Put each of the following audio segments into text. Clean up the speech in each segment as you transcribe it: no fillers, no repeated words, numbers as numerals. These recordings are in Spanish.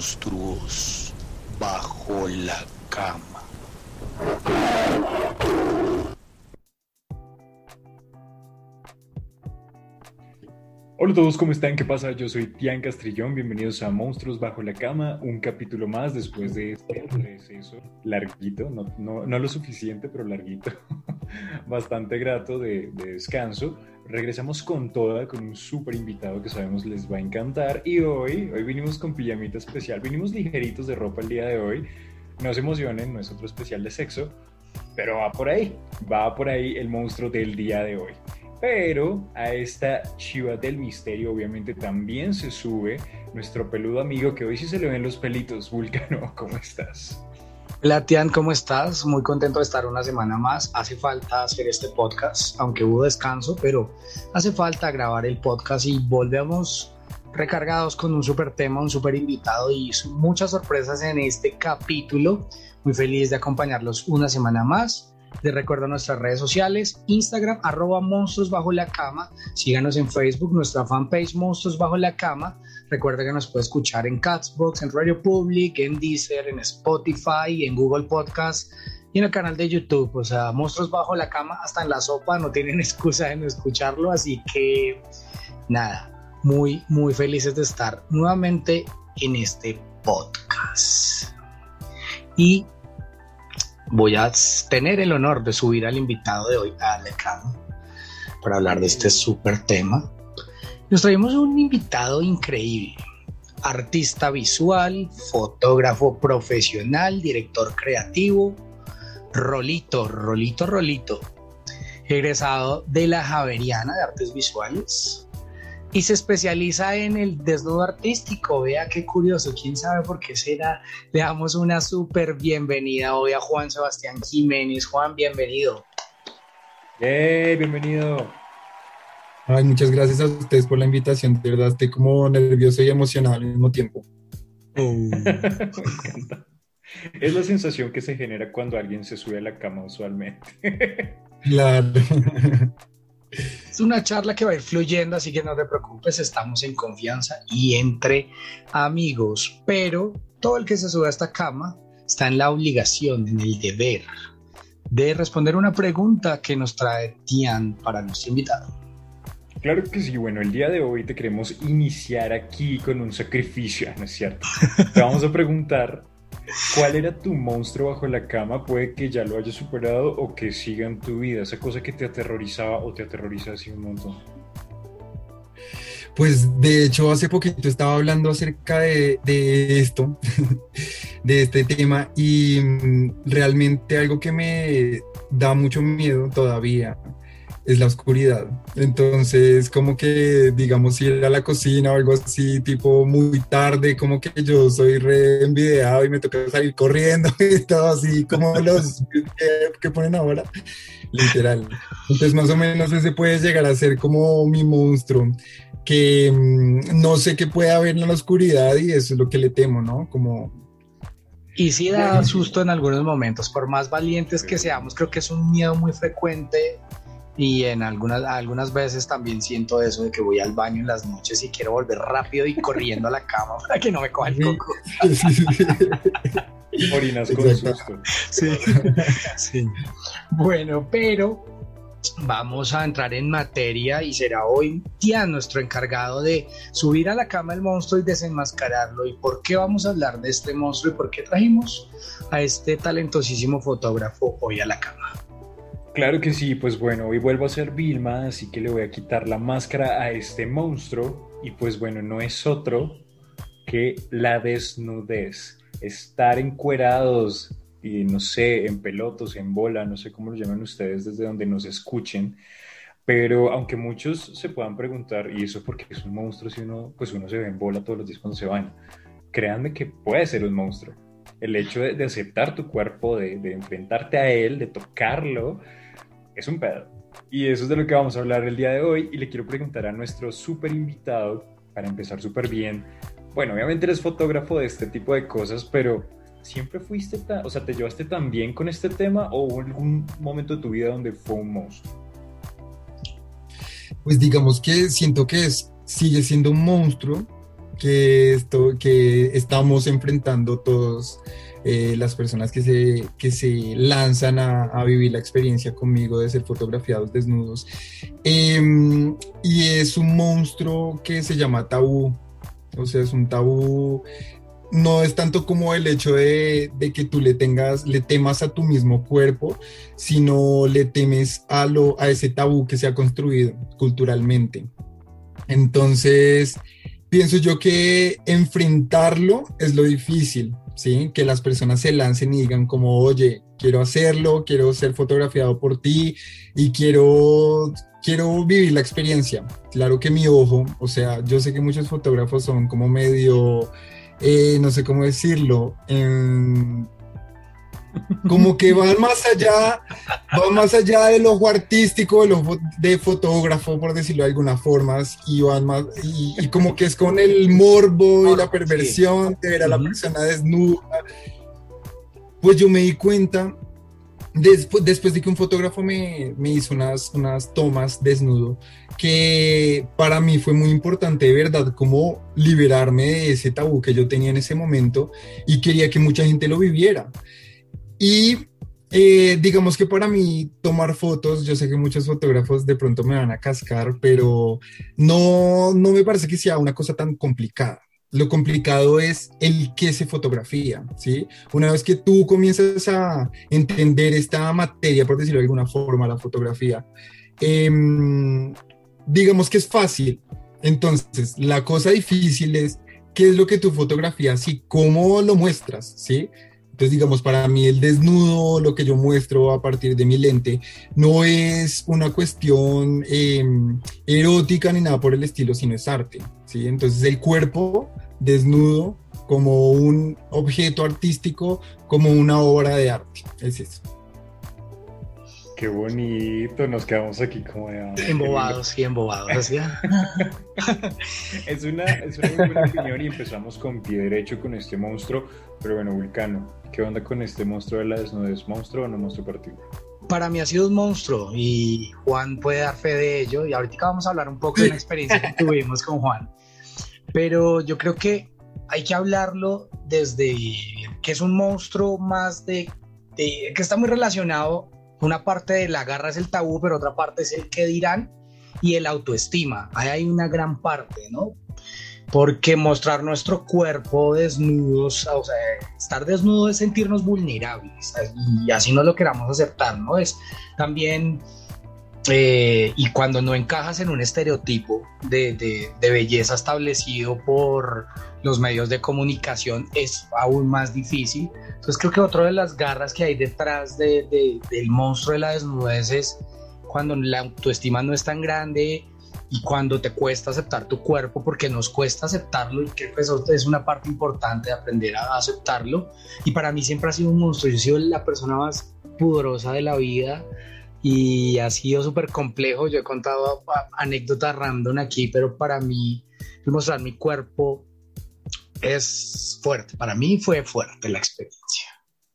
monstruos bajo la cama. Hola a todos, ¿cómo están? ¿Qué pasa? Yo soy Tian Castrillón, bienvenidos a Monstruos Bajo la Cama, un capítulo más después de este receso larguito, no lo suficiente, pero larguito, bastante grato de descanso. Regresamos con toda, con un súper invitado que sabemos les va a encantar, y hoy vinimos con pijamita especial, vinimos ligeritos de ropa el día de hoy. No se emocionen, no es otro especial de sexo, pero va por ahí el monstruo del día de hoy. Pero a esta chiva del misterio obviamente también se sube nuestro peludo amigo, que hoy sí se le ven los pelitos. Vulcano, ¿cómo estás? Hola Tian, ¿cómo estás? Muy contento de estar una semana más. Hace falta hacer este podcast, aunque hubo descanso, pero hace falta grabar el podcast y volvemos recargados con un súper tema, un súper invitado y muchas sorpresas en este capítulo. Muy feliz de acompañarlos una semana más. Les recuerdo nuestras redes sociales: Instagram, @monstruos bajo la cama. Síganos en Facebook, nuestra fanpage Monstruos Bajo la Cama. Recuerda que nos puede escuchar en Castbox, en Radio Public, en Deezer, en Spotify, en Google Podcast y en el canal de YouTube. O sea, Monstruos Bajo la Cama, hasta en la sopa, no tienen excusa de no escucharlo. Así que nada, muy, muy felices de estar nuevamente en este podcast. Y voy a tener el honor de subir al invitado de hoy a la cama para hablar de este súper tema. Nos traemos un invitado increíble: artista visual, fotógrafo profesional, director creativo, Rolito, egresado de la Javeriana de Artes Visuales y se especializa en el desnudo artístico. Vea qué curioso, quién sabe por qué será. Le damos una súper bienvenida hoy a Juan Sebastián Jiménez. Juan, bienvenido. Bienvenido. Ay, muchas gracias a ustedes por la invitación. De verdad, estoy como nervioso y emocionado al mismo tiempo. Me encanta. Es la sensación que se genera cuando alguien se sube a la cama usualmente. Claro. Es una charla que va a ir fluyendo, así que no te preocupes, estamos en confianza y entre amigos. Pero todo el que se sube a esta cama está en la obligación, en el deber de responder una pregunta que nos trae Tian para nuestro invitado. Claro que sí. Bueno, el día de hoy te queremos iniciar aquí con un sacrificio, ¿no es cierto? Te vamos a preguntar: ¿cuál era tu monstruo bajo la cama? Puede que ya lo hayas superado o que siga en tu vida, esa cosa que te aterrorizaba o te aterroriza así un montón. Pues de hecho hace poquito estaba hablando acerca de esto, de este tema, y realmente algo que me da mucho miedo todavía es la oscuridad. Entonces, como que, digamos, ir a la cocina o algo así, tipo muy tarde, como que yo soy re envidiado y me toca salir corriendo y todo así, como los que ponen ahora, literal. Entonces, más o menos ese puede llegar a ser como mi monstruo, que no sé qué puede haber en la oscuridad y eso es lo que le temo, ¿no? Como... Y sí da susto en algunos momentos, por más valientes que seamos, creo que es un miedo muy frecuente. Y en algunas veces también siento eso de que voy al baño en las noches y quiero volver rápido y corriendo a la cama para que no me coja el coco. Orinas con susto. Sí. Bueno, pero vamos a entrar en materia y será hoy Tian nuestro encargado de subir a la cama el monstruo y desenmascararlo. ¿Y por qué vamos a hablar de este monstruo y por qué trajimos a este talentosísimo fotógrafo hoy a la cama? Claro que sí. Pues bueno, hoy vuelvo a ser Vilma, así que le voy a quitar la máscara a este monstruo. Y pues bueno, no es otro que la desnudez. Estar encuerados, y no sé, en pelotos, en bola, no sé cómo lo llaman ustedes desde donde nos escuchen. Pero aunque muchos se puedan preguntar, ¿y eso porque es un monstruo si uno se ve en bola todos los días cuando se baña? Créanme que puede ser un monstruo. El hecho de aceptar tu cuerpo, de enfrentarte a él, de tocarlo, es un pedo. Y eso es de lo que vamos a hablar el día de hoy. Y le quiero preguntar a nuestro súper invitado, para empezar súper bien. Bueno, obviamente eres fotógrafo de este tipo de cosas, pero ¿siempre fuiste te llevaste tan bien con este tema o hubo algún momento de tu vida donde fue un monstruo? Pues digamos que siento que sigue siendo un monstruo, que estamos enfrentando todos, las personas que se lanzan a vivir la experiencia conmigo de ser fotografiados desnudos. Y es un monstruo que se llama tabú. O sea, es un tabú. No es tanto como el hecho de que tú le temas a tu mismo cuerpo, sino le temes a ese tabú que se ha construido culturalmente. Entonces, pienso yo que enfrentarlo es lo difícil, ¿sí? Que las personas se lancen y digan como, oye, quiero hacerlo, quiero ser fotografiado por ti y quiero vivir la experiencia. Claro que mi ojo, o sea, yo sé que muchos fotógrafos son como medio, no sé cómo decirlo, como que van más allá del ojo artístico, del ojo de fotógrafo, por decirlo de alguna forma, y van más, y como que es con el morbo y la perversión de ver a la persona desnuda. Pues yo me di cuenta, después de que un fotógrafo me hizo unas tomas desnudo, que para mí fue muy importante, de verdad, como liberarme de ese tabú que yo tenía en ese momento y quería que mucha gente lo viviera. Y digamos que para mí tomar fotos, yo sé que muchos fotógrafos de pronto me van a cascar, pero no me parece que sea una cosa tan complicada. Lo complicado es el qué se fotografía, ¿sí? Una vez que tú comienzas a entender esta materia, por decirlo de alguna forma, la fotografía, digamos que es fácil. Entonces, la cosa difícil es qué es lo que tú fotografías y cómo lo muestras, ¿sí? Entonces, digamos, para mí el desnudo, lo que yo muestro a partir de mi lente, no es una cuestión erótica ni nada por el estilo, sino es arte, ¿sí? Entonces, el cuerpo desnudo como un objeto artístico, como una obra de arte, es eso. Qué bonito, nos quedamos aquí como embobados, ¿sí? Es una muy buena opinión y empezamos con pie derecho con este monstruo, pero bueno, Vulcano, ¿qué onda con este monstruo de la desnudez? ¿Monstruo o no monstruo para ti? Para mí ha sido un monstruo y Juan puede dar fe de ello, y ahorita vamos a hablar un poco de una experiencia que tuvimos con Juan, pero yo creo que hay que hablarlo desde que es un monstruo más de que está muy relacionado. Una parte de la garra es el tabú, pero otra parte es el qué dirán y el autoestima. Ahí hay una gran parte, ¿no? Porque mostrar nuestro cuerpo desnudos, o sea, estar desnudo es sentirnos vulnerables, y así no lo queramos aceptar, ¿no? Es también, y cuando no encajas en un estereotipo de belleza establecido por los medios de comunicación, es aún más difícil. Entonces creo que otra de las garras que hay detrás del monstruo de la desnudez es cuando la autoestima no es tan grande y cuando te cuesta aceptar tu cuerpo, porque nos cuesta aceptarlo, y que pues, eso es una parte importante de aprender a aceptarlo. Y para mí siempre ha sido un monstruo. Yo he sido la persona más pudorosa de la vida y ha sido súper complejo. Yo he contado anécdotas random aquí, pero para mí el mostrar mi cuerpo es fuerte. Para mí fue fuerte la experiencia.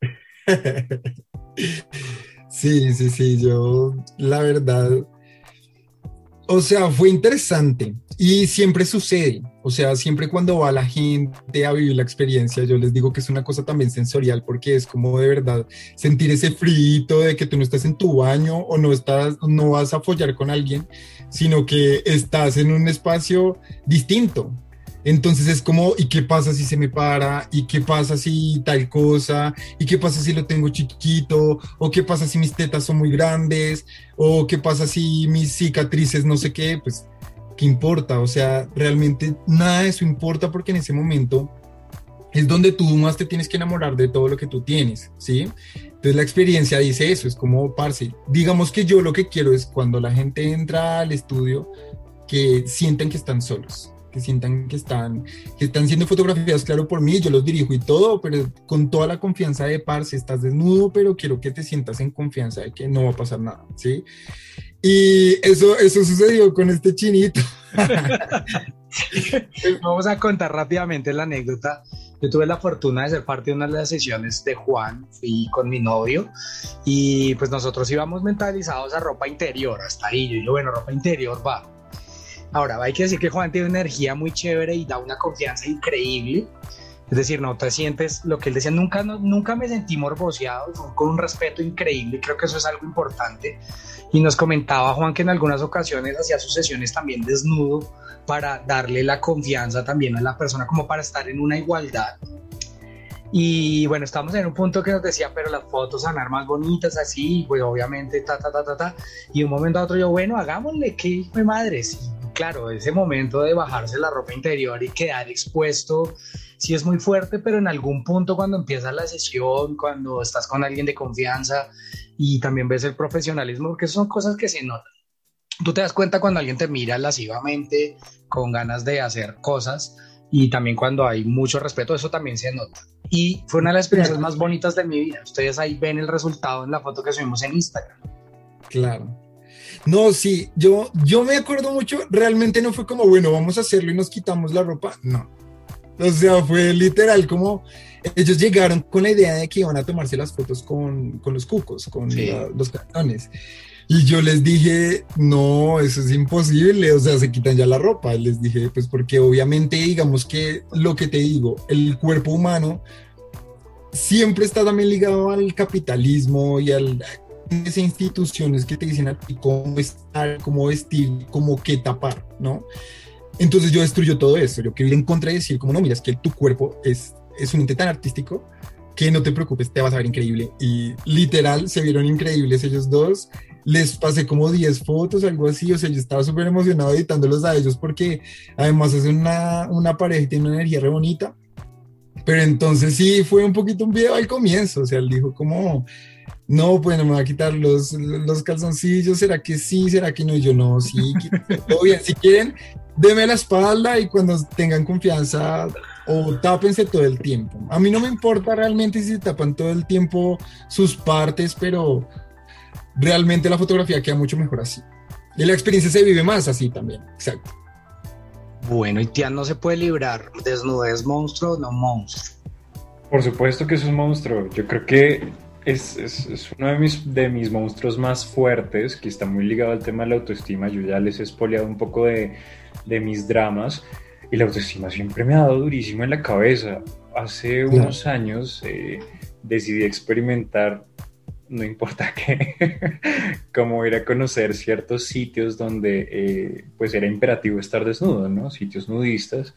Sí, yo la verdad, o sea, fue interesante y siempre sucede, o sea, siempre cuando va la gente a vivir la experiencia, yo les digo que es una cosa también sensorial, porque es como de verdad sentir ese frío de que tú no estás en tu baño o no vas a follar con alguien, sino que estás en un espacio distinto. Entonces es como, ¿y qué pasa si se me para? ¿Y qué pasa si tal cosa? ¿Y qué pasa si lo tengo chiquito? ¿O qué pasa si mis tetas son muy grandes? ¿O qué pasa si mis cicatrices no sé qué? Pues, ¿qué importa? O sea, realmente nada de eso importa, porque en ese momento es donde tú más te tienes que enamorar de todo lo que tú tienes, ¿sí? Entonces la experiencia dice eso, es como, parce, digamos que yo lo que quiero es cuando la gente entra al estudio, que sientan que están solos, que sientan que están siendo fotografiados, claro, por mí, yo los dirijo y todo, pero con toda la confianza de, parce, estás desnudo, pero quiero que te sientas en confianza de que no va a pasar nada, ¿sí? Y eso sucedió con este chinito. Vamos a contar rápidamente la anécdota. Yo tuve la fortuna de ser parte de una de las sesiones de Juan, fui con mi novio y pues nosotros íbamos mentalizados a ropa interior, hasta ahí. Yo digo, bueno, ropa interior va. Ahora, hay que decir que Juan tiene una energía muy chévere y da una confianza increíble. Es decir, no te sientes, lo que él decía, nunca me sentí morboseado, fue con un respeto increíble, creo que eso es algo importante. Y nos comentaba Juan que en algunas ocasiones hacía sus sesiones también desnudo para darle la confianza también a la persona, como para estar en una igualdad. Y bueno, estamos en un punto que nos decía, pero las fotos van a ser más bonitas así, pues obviamente, Y de un momento a otro yo, bueno, hagámosle, que hijo de madres. Y claro, ese momento de bajarse la ropa interior y quedar expuesto, sí es muy fuerte, pero en algún punto cuando empieza la sesión, cuando estás con alguien de confianza y también ves el profesionalismo, porque son cosas que se notan. Tú te das cuenta cuando alguien te mira lascivamente, con ganas de hacer cosas, y también cuando hay mucho respeto, eso también se nota. Y fue una de las experiencias más bonitas de mi vida. Ustedes ahí ven el resultado en la foto que subimos en Instagram. Claro. No, sí, yo me acuerdo mucho, realmente no fue como, bueno, vamos a hacerlo y nos quitamos la ropa, no. O sea, fue literal como ellos llegaron con la idea de que iban a tomarse las fotos con los cucos, con Sí. los cartones. Y yo les dije, no, eso es imposible, o sea, se quitan ya la ropa. Les dije, pues porque obviamente, digamos que lo que te digo, el cuerpo humano siempre está también ligado al capitalismo y a esas instituciones que te dicen a ti cómo estar, cómo vestir, cómo qué tapar, ¿no? Entonces yo destruyo todo eso. Yo quería ir en contra y decir, como no, mira, es que tu cuerpo es un ente tan artístico que no te preocupes, te vas a ver increíble. Y literal, se vieron increíbles ellos dos. Les pasé como 10 fotos, algo así. O sea, yo estaba súper emocionado editándolos a ellos porque además es una pareja y tiene una energía re bonita. Pero entonces sí, fue un poquito un video al comienzo. O sea, él dijo como, no, pues no me va a quitar los calzoncillos, ¿será que sí? ¿Será que no? Y yo no, sí, todo bien, si quieren, denme la espalda y cuando tengan confianza o tápense todo el tiempo. A mí no me importa realmente si se tapan todo el tiempo sus partes, pero realmente la fotografía queda mucho mejor así. Y la experiencia se vive más así también, exacto. Bueno, y Tian no se puede librar. ¿Desnudez monstruo o no monstruo? Por supuesto que es un monstruo. Yo creo que es uno de mis monstruos más fuertes, que está muy ligado al tema de la autoestima. Yo ya les he spoileado un poco de mis dramas, y la autoestima siempre me ha dado durísimo en la cabeza. Hace unos años decidí experimentar, no importa qué, como ir a conocer ciertos sitios donde pues era imperativo estar desnudo, ¿no? Sitios nudistas.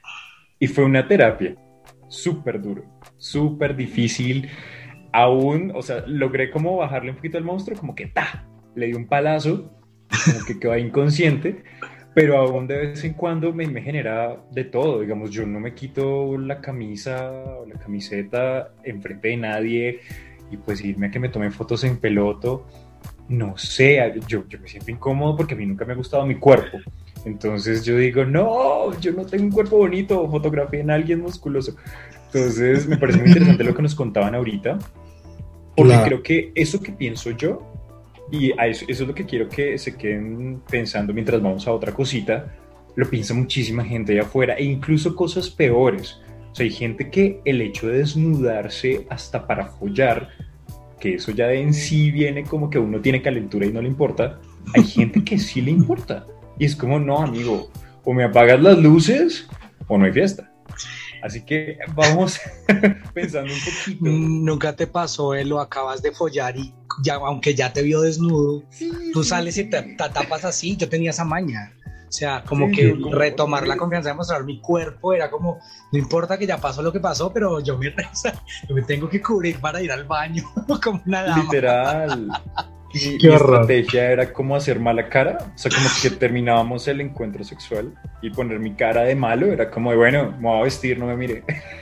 Y fue una terapia súper duro, súper difícil. Aún, o sea, logré como bajarle un poquito al monstruo, como que ¡ta! Le di un palazo, como que quedó inconsciente, pero aún de vez en cuando me genera de todo. Digamos, yo no me quito la camisa o la camiseta enfrente de nadie, y pues irme a que me tomen fotos en peloto, no sé, yo me siento incómodo porque a mí nunca me ha gustado mi cuerpo. Entonces yo digo, no, yo no tengo un cuerpo bonito, fotografía en alguien musculoso. Entonces me parece muy interesante lo que nos contaban ahorita, porque creo que eso que pienso yo, y eso es lo que quiero que se queden pensando mientras vamos a otra cosita, lo piensa muchísima gente allá afuera, e incluso cosas peores. O sea, hay gente que el hecho de desnudarse hasta para follar, que eso ya de en sí viene como que uno tiene calentura y no le importa, hay gente que sí le importa. Y es como, no, amigo, o me apagas las luces o no hay fiesta. Así que vamos pensando un poquito. ¿Nunca te pasó, lo acabas de follar y ya, aunque ya te vio desnudo, tú sales y te tapas así? Yo tenía esa maña. O sea, como que retomar la confianza de mostrar mi cuerpo era como, no importa que ya pasó lo que pasó, pero yo me tengo que cubrir para ir al baño como una dama. Literal. Mi estrategia era como hacer mala cara, o sea, como que terminábamos el encuentro sexual y poner mi cara de malo, era como de, bueno, me voy a vestir, no me mire,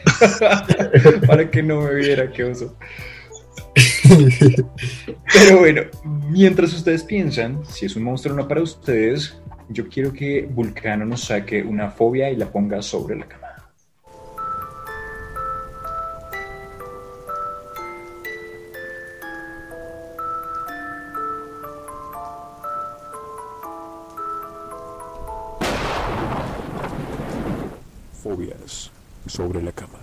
para que no me viera, qué oso. Pero bueno, mientras ustedes piensan si es un monstruo o no para ustedes, yo quiero que Vulcano nos saque una fobia y la ponga sobre la cama. Fobias sobre la cama.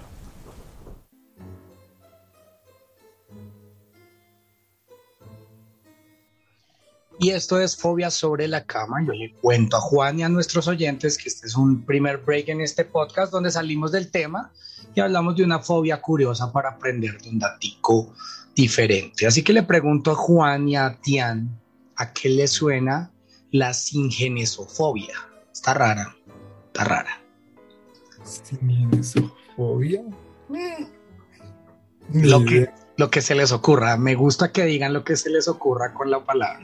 Y esto es Fobia sobre la cama. Yo le cuento a Juan y a nuestros oyentes que este es un primer break en este podcast donde salimos del tema y hablamos de una fobia curiosa para aprender de un datico diferente. Así que le pregunto a Juan y a Tian, ¿a qué le suena la singenesofobia? Está rara. ¿Singenesofobia? Lo que se les ocurra. Me gusta que digan lo que se les ocurra con la palabra.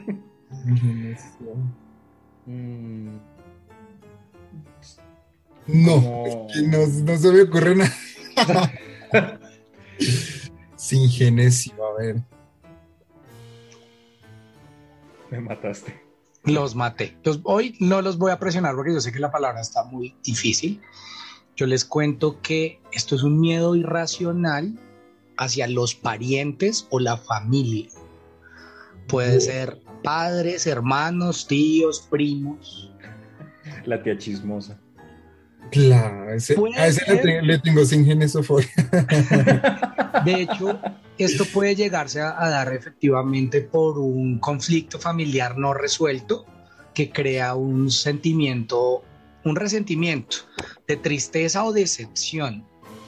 No, es que no se me ocurre nada. Singenesio, a ver. Me mataste. Los maté. Hoy no los voy a presionar porque yo sé que la palabra está muy difícil. Yo les cuento que esto es un miedo irracional hacia los parientes o la familia. Puede ser padres, hermanos, tíos, primos. La tía chismosa. Claro, a ese le tengo singenesofobia. De hecho, esto puede llegarse a dar efectivamente por un conflicto familiar no resuelto que crea un sentimiento, un resentimiento de tristeza o decepción.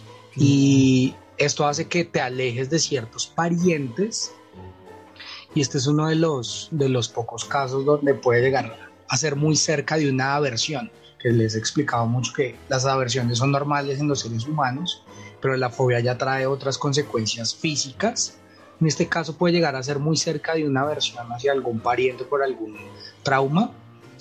Y esto hace que te alejes de ciertos parientes. Y este es uno de los pocos casos donde puede llegar a ser muy cerca de una aversión, que les he explicado mucho que las aversiones son normales en los seres humanos, pero la fobia ya trae otras consecuencias físicas. En este caso puede llegar a ser muy cerca de una aversión hacia algún pariente por algún trauma.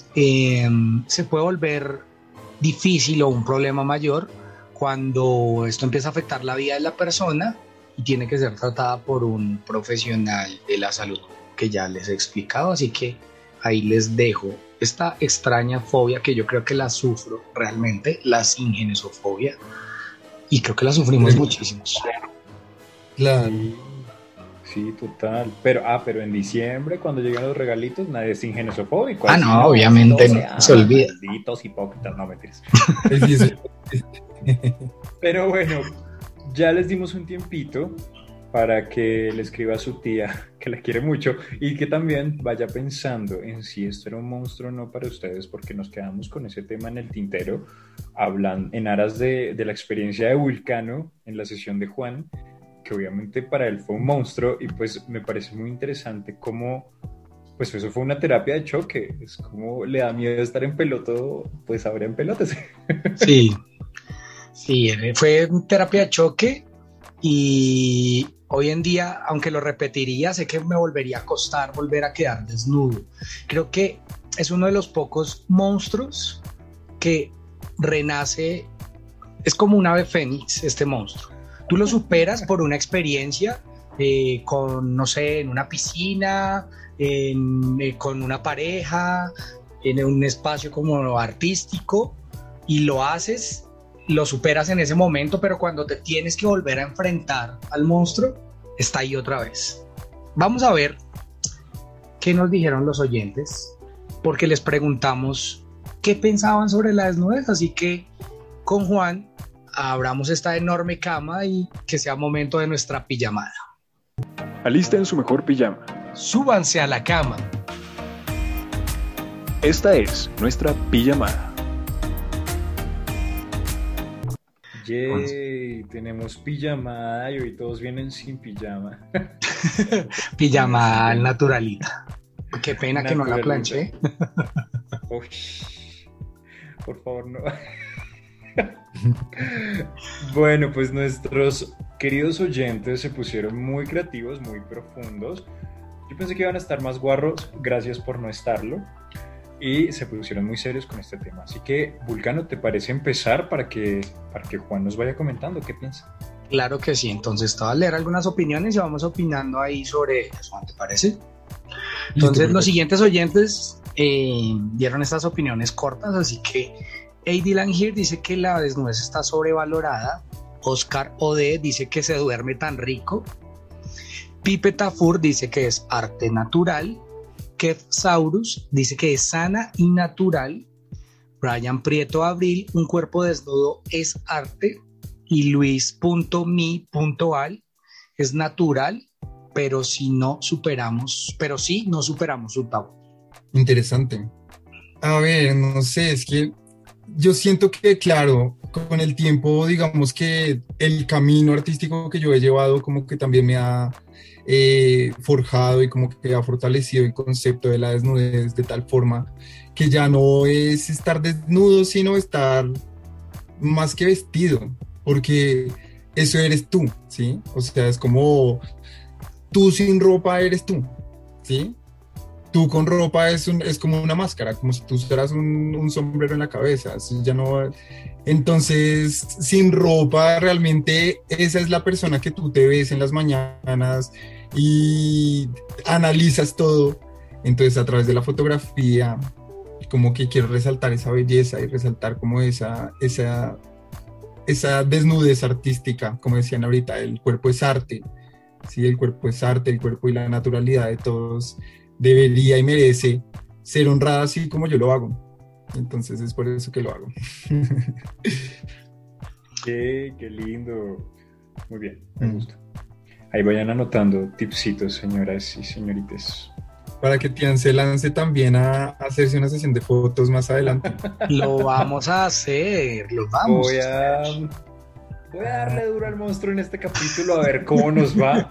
Se puede volver difícil o un problema mayor cuando esto empieza a afectar la vida de la persona y tiene que ser tratada por un profesional de la salud, que ya les he explicado. Así que ahí les dejo esta extraña fobia que yo creo que la sufro realmente, la singenesofobia, y creo que la sufrimos muchísimos. Claro. Sí, total. Pero en diciembre, cuando llegan los regalitos, nadie es singenesofóbico. No, obviamente no, se olvida. Malditos hipócritas, no mentiras. Sí. Pero bueno, ya les dimos un tiempito para que le escriba a su tía, que la quiere mucho, y que también vaya pensando en si esto era un monstruo o no para ustedes, porque nos quedamos con ese tema en el tintero, hablan en aras de la experiencia de Vulcano en la sesión de Juan, que obviamente para él fue un monstruo, y pues me parece muy interesante cómo, pues eso fue una terapia de choque, es como le da miedo estar en peloto, pues ahora en pelotas. Sí, fue terapia de choque. Y hoy en día, aunque lo repetiría, sé que me volvería a costar volver a quedar desnudo. Creo que es uno de los pocos monstruos que renace, es como un ave fénix este monstruo. Tú lo superas por una experiencia con, no sé, en una piscina, con una pareja, en un espacio como artístico, y lo haces. Lo superas en ese momento, pero cuando te tienes que volver a enfrentar al monstruo, está ahí otra vez. Vamos a ver qué nos dijeron los oyentes, porque les preguntamos qué pensaban sobre la desnudez, así que con Juan abramos esta enorme cama y que sea momento de nuestra pijamada. Alisten su mejor pijama. Súbanse a la cama. Esta es nuestra pijamada. Yay, tenemos pijamada y hoy todos vienen sin pijama. Pijama naturalita. Qué pena que no la planché. Uy, por favor, no. Bueno, pues nuestros queridos oyentes se pusieron muy creativos, muy profundos. Yo pensé que iban a estar más guarros, gracias por no estarlo. Y se pusieron muy serios con este tema. Así que, Vulcano, ¿te parece empezar para que Juan nos vaya comentando qué piensa? Claro que sí, entonces te voy a leer algunas opiniones y vamos opinando ahí sobre ellas, Juan, ¿te parece? Entonces, los siguientes oyentes dieron estas opiniones cortas, así que A.D. Langir dice que la desnudez está sobrevalorada. Oscar Ode dice que se duerme tan rico. Pipe Tafur dice que es arte natural. Kev Saurus dice que es sana y natural. Brian Prieto Abril, un cuerpo desnudo es arte. Y Luis.mi.al es natural, pero sí no superamos su tabú. Interesante. A ver, no sé, es que yo siento que, claro, con el tiempo, digamos que el camino artístico que yo he llevado como que también me ha forjado y como que ha fortalecido el concepto de la desnudez de tal forma que ya no es estar desnudo, sino estar más que vestido, porque eso eres tú, ¿sí? O sea, es como tú sin ropa eres tú, ¿sí? Tú con ropa es como una máscara, como si tú usaras un sombrero en la cabeza, eso ya no. Entonces, sin ropa, realmente esa es la persona que tú te ves en las mañanas y analizas todo. Entonces, a través de la fotografía, como que quiero resaltar esa belleza y resaltar como esa desnudez artística, como decían ahorita, el cuerpo es arte, ¿sí? El cuerpo es arte, el cuerpo y la naturalidad de todos debería y merece ser honrada así como yo lo hago. Entonces es por eso que lo hago. Qué lindo. Muy bien, me gusta. Ahí vayan anotando tipsitos, señoras y señoritas. Para que Tian se lance también a hacerse una sesión de fotos más adelante. Lo vamos a hacer, lo vamos Voy a darle duro al monstruo en este capítulo a ver cómo nos va.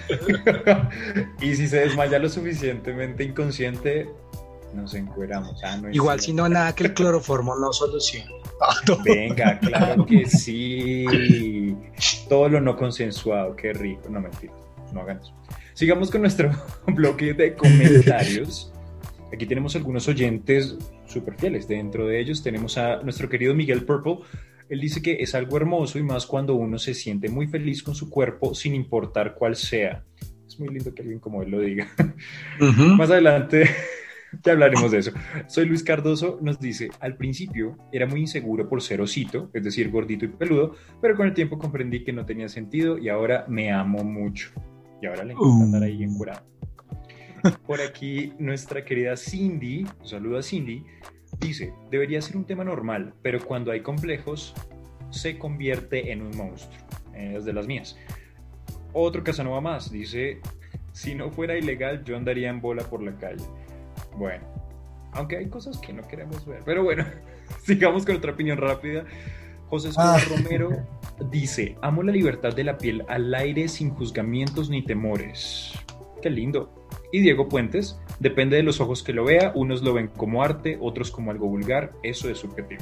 Y si se desmaya lo suficientemente inconsciente, nos encueramos. No igual si no, nada que el cloroformo no solucione. Venga, claro que sí. Todo lo no consensuado, qué rico. No, mentira, no hagan eso. Sigamos con nuestro bloque de comentarios. Aquí tenemos algunos oyentes súper fieles. Dentro de ellos tenemos a nuestro querido Miguel Purple. Él dice que es algo hermoso y más cuando uno se siente muy feliz con su cuerpo sin importar cuál sea. Es muy lindo que alguien como él lo diga. Uh-huh. Más adelante ya hablaremos de eso. Soy Luis Cardoso, nos dice: al principio era muy inseguro por ser osito, es decir, gordito y peludo, pero con el tiempo comprendí que no tenía sentido y ahora me amo mucho. Y ahora le encanta andar ahí encurado. Por aquí nuestra querida Cindy, un saludo a Cindy, dice: debería ser un tema normal, pero cuando hay complejos se convierte en un monstruo. Es de las mías. Otro Casanova más dice: si no fuera ilegal yo andaría en bola por la calle. Bueno, aunque hay cosas que no queremos ver, pero bueno, sigamos con otra opinión rápida. José Escobar Romero dice: amo la libertad de la piel al aire sin juzgamientos ni temores. Qué lindo. Y Diego Puentes: depende de los ojos que lo vea, unos lo ven como arte, otros como algo vulgar, eso es subjetivo.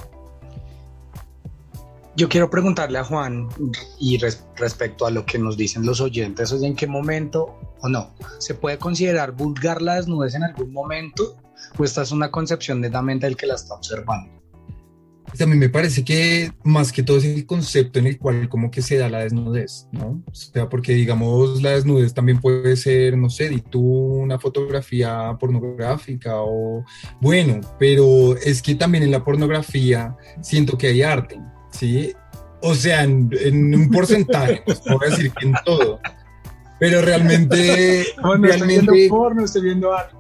Yo quiero preguntarle a Juan, y respecto a lo que nos dicen los oyentes, ¿en qué momento o no se puede considerar vulgar la desnudez en algún momento? ¿O esta es una concepción netamente del que la está observando? A mí me parece que más que todo es el concepto en el cual como que se da la desnudez, ¿no? O sea, porque digamos la desnudez también puede ser, no sé, di tú una fotografía pornográfica o bueno, pero es que también en la pornografía siento que hay arte, ¿sí? O sea, en un porcentaje, pues, no voy a decir que en todo, pero realmente... Bueno, realmente estoy viendo porno, estoy viendo arte.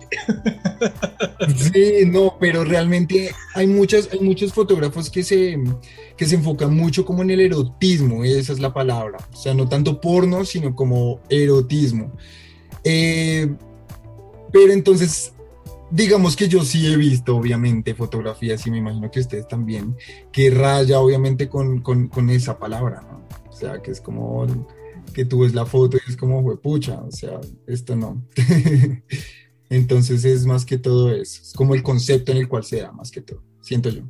Sí, no, pero realmente hay muchos fotógrafos que se enfocan mucho como en el erotismo, esa es la palabra, o sea, no tanto porno, sino como erotismo. Pero entonces, digamos que yo sí he visto, obviamente, fotografías, y me imagino que ustedes también, que raya, obviamente, con esa palabra, ¿no? O sea, que es como que tú ves la foto y es como, huepucha, o sea, esto no. Entonces es más que todo eso, es como el concepto en el cual se da, más que todo, siento yo.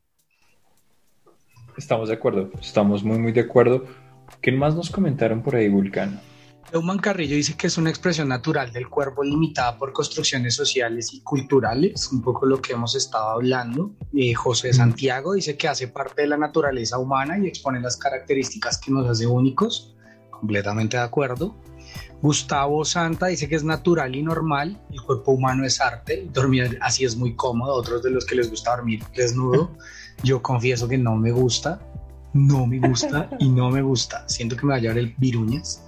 Estamos de acuerdo, estamos muy de acuerdo. ¿Qué más nos comentaron por ahí, Vulcano? Euman Carrillo dice que es una expresión natural del cuerpo limitada por construcciones sociales y culturales, un poco lo que hemos estado hablando. José Santiago dice que hace parte de la naturaleza humana y expone las características que nos hace únicos, completamente de acuerdo. Gustavo Santa dice que es natural y normal, el cuerpo humano es arte, dormir así es muy cómodo. Otros de los que les gusta dormir desnudo, yo confieso que no me gusta, siento que me va a llevar el viruñas.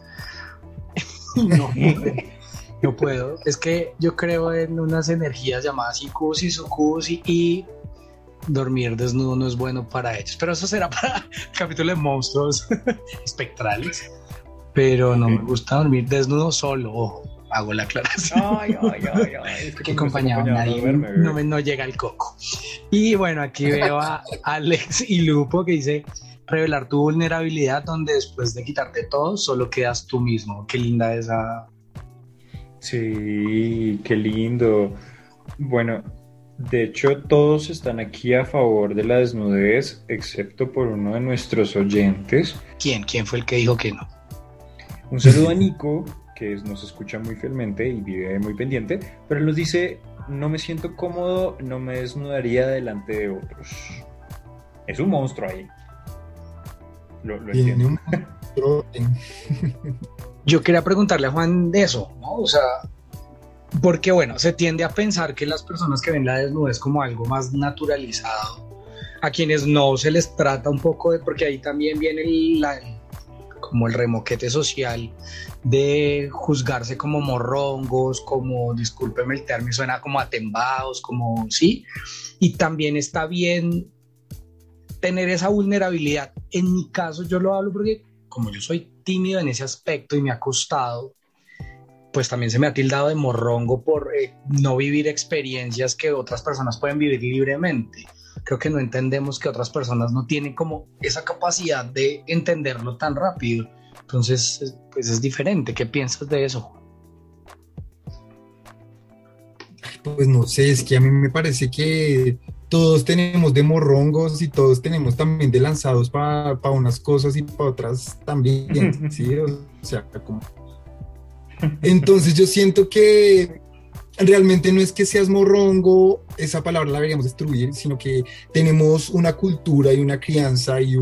No puedo, es que yo creo en unas energías llamadas incubus y sucubus y dormir desnudo no es bueno para ellos, pero eso será para el capítulo de monstruos espectrales. Pero no me gusta dormir desnudo solo, ojo. hago la aclaración. Ay, es Que que acompañado nadie, no llega el coco. Y bueno, aquí veo a Alex y Lupo que dice: revelar tu vulnerabilidad donde después de quitarte todo solo quedas tú mismo. Qué linda esa. Sí, qué lindo. Bueno, de hecho todos están aquí a favor de la desnudez, excepto por uno de nuestros oyentes. ¿Quién fue el que dijo que no? Un saludo a Nico, que nos escucha muy fielmente y vive muy pendiente, pero él nos dice: no me siento cómodo, no me desnudaría delante de otros. Es un monstruo ahí. Lo entiendo. Un monstruo. Yo quería preguntarle a Juan de eso, ¿no? O sea, porque bueno, se tiende a pensar que las personas que ven la desnudez como algo más naturalizado, a quienes no se les trata un poco de, porque ahí también viene como el remoquete social de juzgarse como morrongos, como, discúlpeme el término, suena como atembados, como, sí, y también está bien tener esa vulnerabilidad. En mi caso yo lo hablo porque como yo soy tímido en ese aspecto y me ha costado, pues también se me ha tildado de morrongo por no vivir experiencias que otras personas pueden vivir libremente. Creo que no entendemos que otras personas no tienen como esa capacidad de entenderlo tan rápido. Entonces, pues es diferente. ¿Qué piensas de eso? Pues no sé, es que a mí me parece que todos tenemos de morrongos y todos tenemos también de lanzados para unas cosas y para otras también, ¿sí? O sea, como... Entonces yo siento que realmente no es que seas morrongo, esa palabra la deberíamos destruir, sino que tenemos una cultura y una crianza y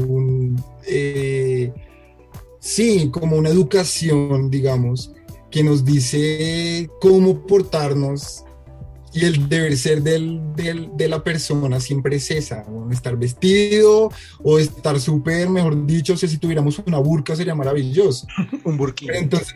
sí, como una educación, digamos, que nos dice cómo portarnos. Y el deber ser de la persona siempre es esa, ¿no? Estar vestido o estar súper, mejor dicho, si tuviéramos una burka sería maravilloso. Un burkini. Entonces,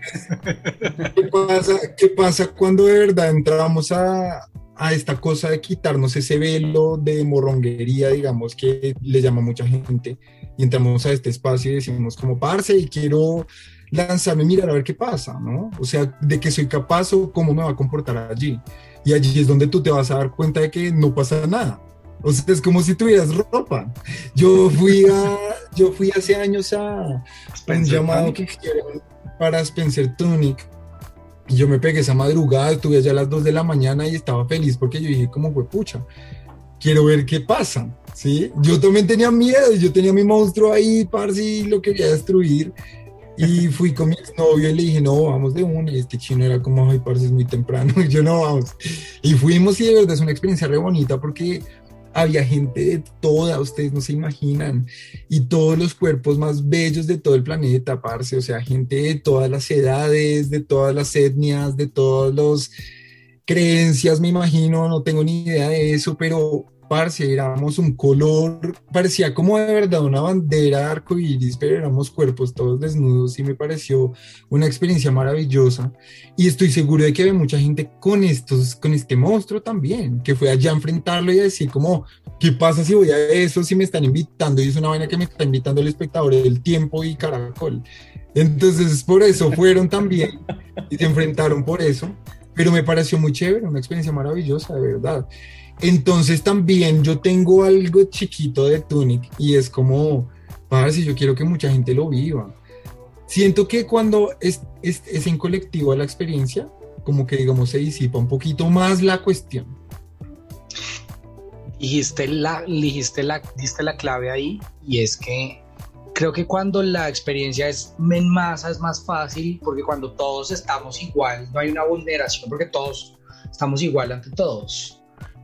¿qué pasa cuando de verdad entramos a esta cosa de quitarnos ese velo de morronguería, digamos, que le llama a mucha gente, y entramos a este espacio y decimos como, parce, y quiero lanzarme, mirar a ver qué pasa, ¿no? O sea, de qué soy capaz o cómo me va a comportar allí. Y allí es donde tú te vas a dar cuenta de que no pasa nada. O sea, es como si tuvieras ropa. Yo fui hace años a un llamado que hicieron para Spencer Tunic. Y yo me pegué esa madrugada, estuve allá a las 2 de la mañana y estaba feliz porque yo dije como, pucha, quiero ver qué pasa, ¿sí? Yo también tenía miedo, yo tenía mi monstruo ahí, parce, y lo quería destruir. Y fui con mi exnovio y le dije, no, vamos de una. Y este chino era como, ay, parce, es muy temprano. Y yo, no, vamos. Y fuimos y de verdad es una experiencia re bonita porque había gente de toda, ustedes no se imaginan. Y todos los cuerpos más bellos de todo el planeta, parce. O sea, gente de todas las edades, de todas las etnias, de todas las creencias, me imagino. No tengo ni idea de eso, pero... parce, éramos un color, parecía como de verdad una bandera de arcoíris, pero éramos cuerpos todos desnudos y me pareció una experiencia maravillosa. Y estoy seguro de que había mucha gente con este monstruo también, que fue allá a enfrentarlo y a decir como, ¿qué pasa si voy a eso, si me están invitando? Y es una vaina que me está invitando el espectador del Tiempo y Caracol. Entonces, por eso fueron también y se enfrentaron por eso, pero me pareció muy chévere, una experiencia maravillosa, de verdad. Entonces también yo tengo algo chiquito de Tunic y es como, parce, yo quiero que mucha gente lo viva. Siento que cuando es en colectivo la experiencia, como que digamos se disipa un poquito más la cuestión. Diste la clave ahí, y es que creo que cuando la experiencia es en masa es más fácil, porque cuando todos estamos igual, no hay una vulneración, porque todos estamos igual ante todos.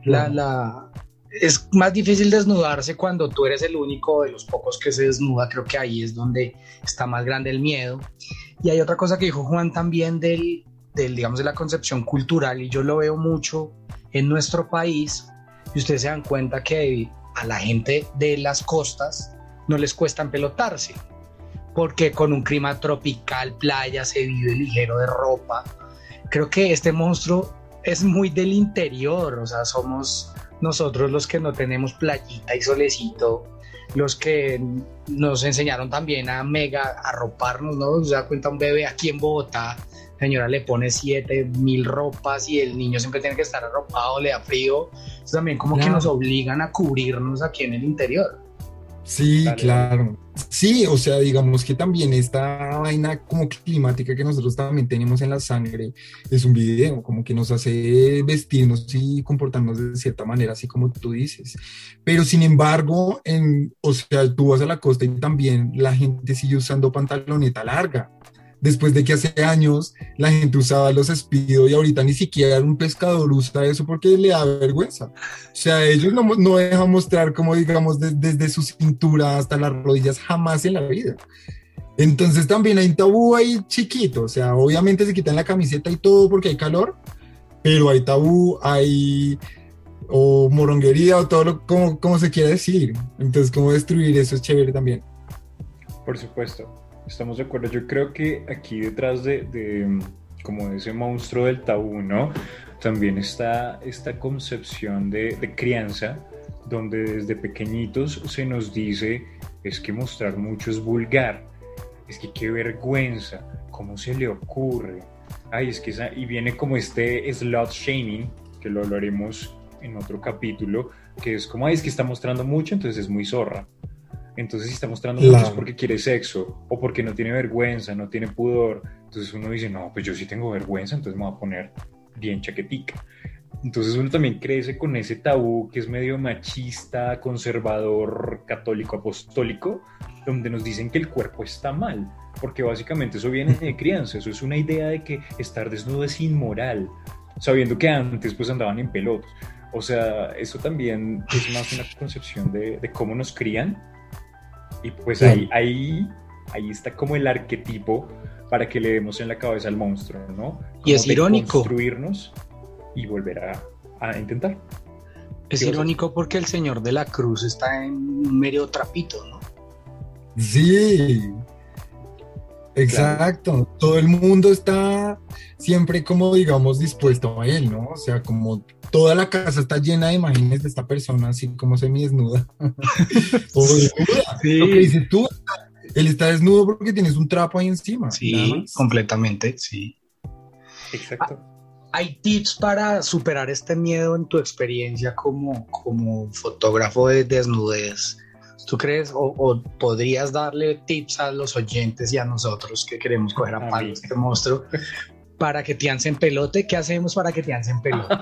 Es más difícil desnudarse cuando tú eres el único de los pocos que se desnuda. Creo que ahí es donde está más grande el miedo. Y hay otra cosa que dijo Juan también digamos, de la concepción cultural, y yo lo veo mucho en nuestro país, y ustedes se dan cuenta que a la gente de las costas no les cuesta empelotarse, porque con un clima tropical, playa, se vive ligero de ropa. Creo que este monstruo es muy del interior, o sea, somos nosotros los que no tenemos playita y solecito, los que nos enseñaron también a mega arroparnos, ¿no? Se da cuenta un bebé aquí en Bogotá, señora le pone 7.000 ropas y el niño siempre tiene que estar arropado, le da frío. Entonces también como que nos obligan a cubrirnos aquí en el interior. Sí, Dale, claro. Sí, o sea, digamos que también esta vaina como climática que nosotros también tenemos en la sangre es un video, como que nos hace vestirnos y comportarnos de cierta manera, así como tú dices. Pero sin embargo, o sea, tú vas a la costa y también la gente sigue usando pantaloneta larga. Después de que hace años la gente usaba los Speedo y ahorita ni siquiera un pescador usa eso porque le da vergüenza. O sea, ellos no dejan mostrar como digamos desde su cintura hasta las rodillas jamás en la vida. Entonces también hay un tabú ahí chiquito, o sea, obviamente se quitan la camiseta y todo porque hay calor, pero hay tabú, hay o moronguería o todo lo como se quiera decir. Entonces, cómo destruir eso es chévere también. Por supuesto. Estamos de acuerdo. Yo creo que aquí detrás de como de ese monstruo del tabú, ¿no? También está esta concepción de crianza, donde desde pequeñitos se nos dice, es que mostrar mucho es vulgar, es que qué vergüenza, ¿cómo se le ocurre? Ay, es que y viene como este slut shaming, que lo hablaremos en otro capítulo, que es como, ay, es que está mostrando mucho, entonces es muy zorra. Entonces si está mostrando mucho es porque quiere sexo o porque no tiene vergüenza, no tiene pudor. Entonces uno dice, no, pues yo sí tengo vergüenza, entonces me voy a poner bien chaquetica. Entonces uno también crece con ese tabú que es medio machista, conservador, católico, apostólico, donde nos dicen que el cuerpo está mal, porque básicamente eso viene de crianza, eso es una idea de que estar desnudo es inmoral, sabiendo que antes pues andaban en pelotas. O sea, eso también es más una concepción de cómo nos crían. Y pues ahí está como el arquetipo para que le demos en la cabeza al monstruo, ¿no? Como y es irónico. Construirnos y volver a intentar. Es irónico porque el Señor de la Cruz está en un mero trapito, ¿no? Sí, exacto. Claro. Todo el mundo está siempre como, digamos, dispuesto a él, ¿no? O sea, como toda la casa está llena de imágenes de esta persona así como semidesnuda. O desnuda. Sí. Lo que dices tú, él está desnudo porque tienes un trapo ahí encima. Sí, completamente, sí. Exacto. ¿Hay tips para superar este miedo en tu experiencia como fotógrafo de desnudez? ¿Tú crees o podrías darle tips a los oyentes y a nosotros que queremos coger a palo este monstruo para que te en pelote? ¿Qué hacemos para que te en pelote?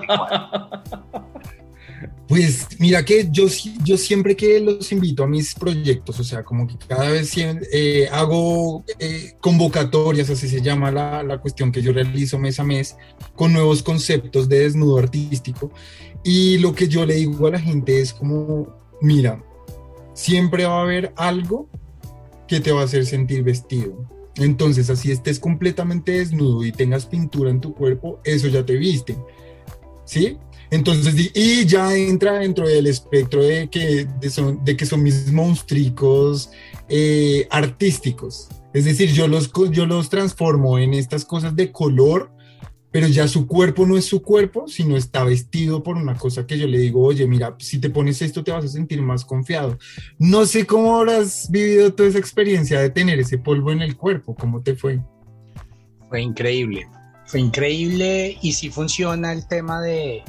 Pues mira que yo siempre que los invito a mis proyectos, o sea, como que cada vez hago convocatorias, así se llama la cuestión que yo realizo mes a mes, con nuevos conceptos de desnudo artístico. Y lo que yo le digo a la gente es como, mira, siempre va a haber algo que te va a hacer sentir vestido. Entonces, así estés completamente desnudo y tengas pintura en tu cuerpo, eso ya te viste, ¿sí? Entonces, y ya entra dentro del espectro de que son mis monstruos artísticos. Es decir, yo los transformo en estas cosas de color, pero ya su cuerpo no es su cuerpo, sino está vestido por una cosa que yo le digo, oye, mira, si te pones esto te vas a sentir más confiado. No sé cómo habrás vivido toda esa experiencia de tener ese polvo en el cuerpo, ¿cómo te fue? Fue increíble y sí funciona el tema de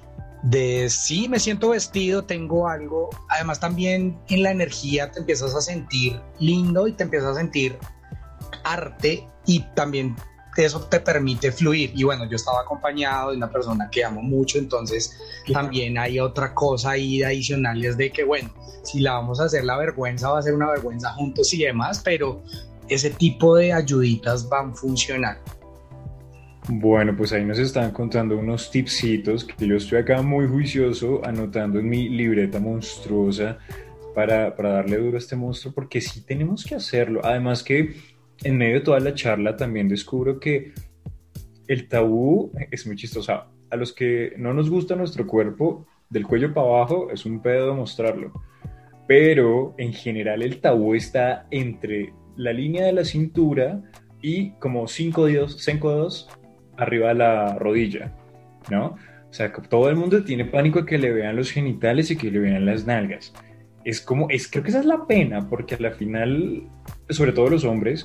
sí, me siento vestido, tengo algo. Además también en la energía te empiezas a sentir lindo y te empiezas a sentir arte y también eso te permite fluir. Y bueno, yo estaba acompañado de una persona que amo mucho, entonces también hay otra cosa ahí adicional, es de que bueno, si la vamos a hacer la vergüenza, va a ser una vergüenza juntos y demás, pero ese tipo de ayuditas van a funcionar. Bueno, pues ahí nos están contando unos tipsitos que yo estoy acá muy juicioso anotando en mi libreta monstruosa para darle duro a este monstruo, porque sí tenemos que hacerlo. Además que en medio de toda la charla también descubro que el tabú es muy chistoso. A los que no nos gusta nuestro cuerpo, del cuello para abajo es un pedo mostrarlo. Pero en general el tabú está entre la línea de la cintura y como 5 dedos arriba de la rodilla, ¿no? O sea, todo el mundo tiene pánico de que le vean los genitales y que le vean las nalgas. Creo que esa es la pena, porque a la final, sobre todo los hombres,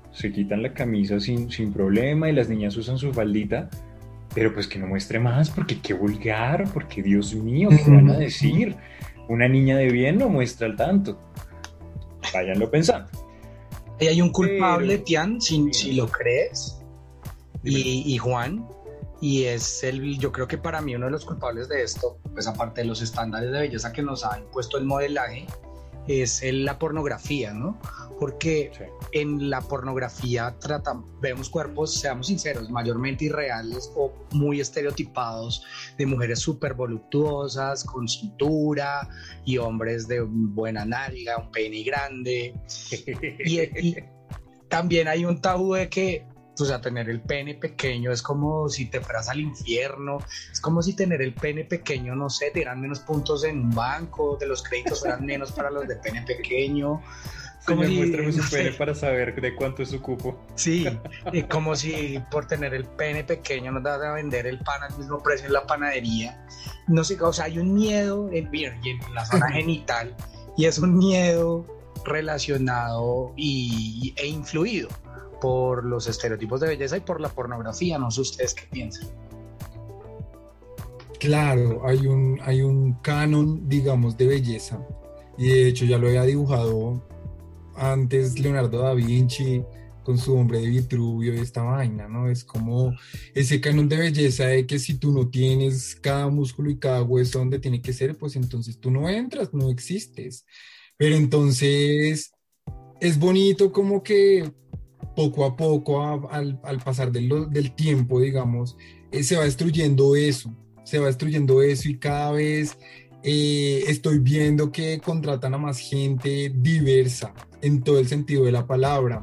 se quitan la camisa sin problema y las niñas usan su faldita, pero pues que no muestre más, porque qué vulgar, porque Dios mío, ¿qué van a decir? Una niña de bien no muestra el tanto. Váyanlo pensando. Ahí hay un culpable, Pero, Tian, si lo crees, y Juan, y es yo creo que para mí uno de los culpables de esto, pues aparte de los estándares de belleza que nos ha impuesto el modelaje, es la pornografía, ¿no? Porque sí. en la pornografía vemos cuerpos, seamos sinceros, mayormente irreales o muy estereotipados, de mujeres súper voluptuosas, con cintura, y hombres de buena nalga, un pene grande. Y también hay un tabú de que, o sea, tener el pene pequeño es como si te fueras al infierno, es como si tener el pene pequeño, no sé, te dieran menos puntos en un banco, de los créditos fueran menos para los de pene pequeño. Como muéstrame su pene para saber de cuánto es su cupo. Sí, como si por tener el pene pequeño nos das a vender el pan al mismo precio en la panadería. No sé, o sea, hay un miedo en la zona genital, y es un miedo relacionado e influido por los estereotipos de belleza y por la pornografía. No sé ustedes qué piensan. Claro, hay un canon, digamos, de belleza, y de hecho ya lo había dibujado antes Leonardo da Vinci con su Hombre de Vitruvio y esta vaina, ¿no? Es como ese canon de belleza de que si tú no tienes cada músculo y cada hueso donde tiene que ser, pues entonces tú no entras, no existes. Pero entonces es bonito como que poco a poco, al pasar del tiempo, digamos, se va destruyendo eso y cada vez estoy viendo que contratan a más gente diversa en todo el sentido de la palabra.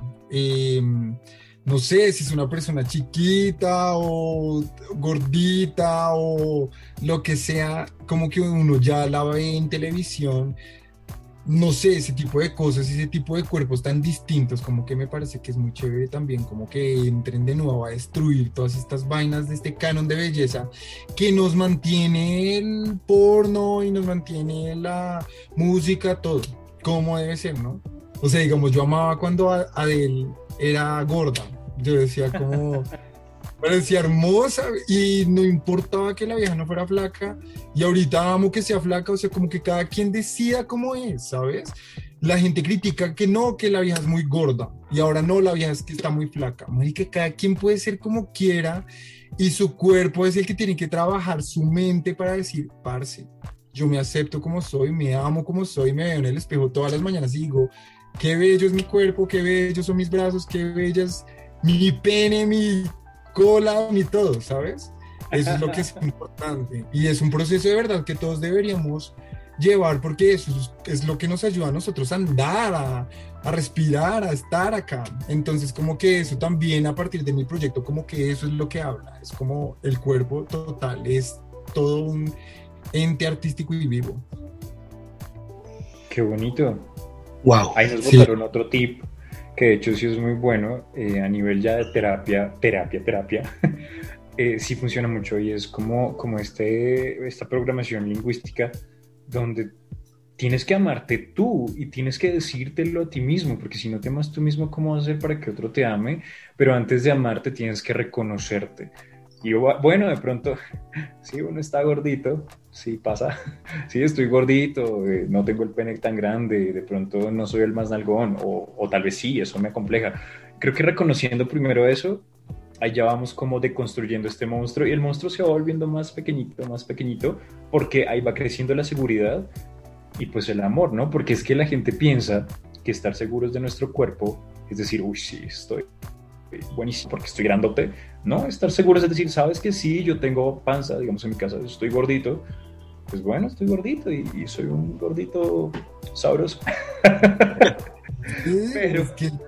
No sé si es una persona chiquita o gordita o lo que sea, como que uno ya la ve en televisión. No sé, ese tipo de cosas, ese tipo de cuerpos tan distintos, como que me parece que es muy chévere también, como que entren de nuevo a destruir todas estas vainas de este canon de belleza que nos mantiene el porno y nos mantiene la música, todo, como debe ser, ¿no? O sea, digamos, yo amaba cuando Adele era gorda, yo decía como... parecía hermosa y no importaba que la vieja no fuera flaca, y ahorita amo que sea flaca, o sea, como que cada quien decida cómo es, ¿sabes? La gente critica que no, que la vieja es muy gorda, y ahora no, la vieja es que está muy flaca. Que cada quien puede ser como quiera, y su cuerpo es el que tiene que trabajar su mente para decir, parce, yo me acepto como soy, me amo como soy, me veo en el espejo todas las mañanas y digo, qué bello es mi cuerpo, qué bellos son mis brazos, qué bellas mi pene, mi cola, ni todo, ¿sabes? Eso es lo que es importante, y es un proceso de verdad que todos deberíamos llevar, porque eso es lo que nos ayuda a nosotros a andar, a respirar, a estar acá. Entonces como que eso también, a partir de mi proyecto, como que eso es lo que habla, es como el cuerpo total, es todo un ente artístico y vivo. Qué bonito. Wow. Ahí nos botaron otro tip que de hecho sí es muy bueno, a nivel ya de terapia, sí funciona mucho, y es como esta programación lingüística donde tienes que amarte tú y tienes que decírtelo a ti mismo, porque si no te amas tú mismo, ¿cómo vas a hacer para que otro te ame? Pero antes de amarte tienes que reconocerte. Y bueno, de pronto, sí, uno está gordito, sí pasa, sí, estoy gordito, no tengo el pene tan grande, de pronto no soy el más nalgón, o tal vez sí, eso me acompleja. Creo que reconociendo primero eso, ahí ya vamos como deconstruyendo este monstruo, y el monstruo se va volviendo más pequeñito, porque ahí va creciendo la seguridad y pues el amor, ¿no? Porque es que la gente piensa que estar seguros de nuestro cuerpo es decir, uy, sí, estoy buenísimo porque estoy grandote. No, estar seguros es decir, sabes que sí, yo tengo panza, digamos en mi casa estoy gordito, pues bueno, estoy gordito y soy un gordito sabroso. Pero es que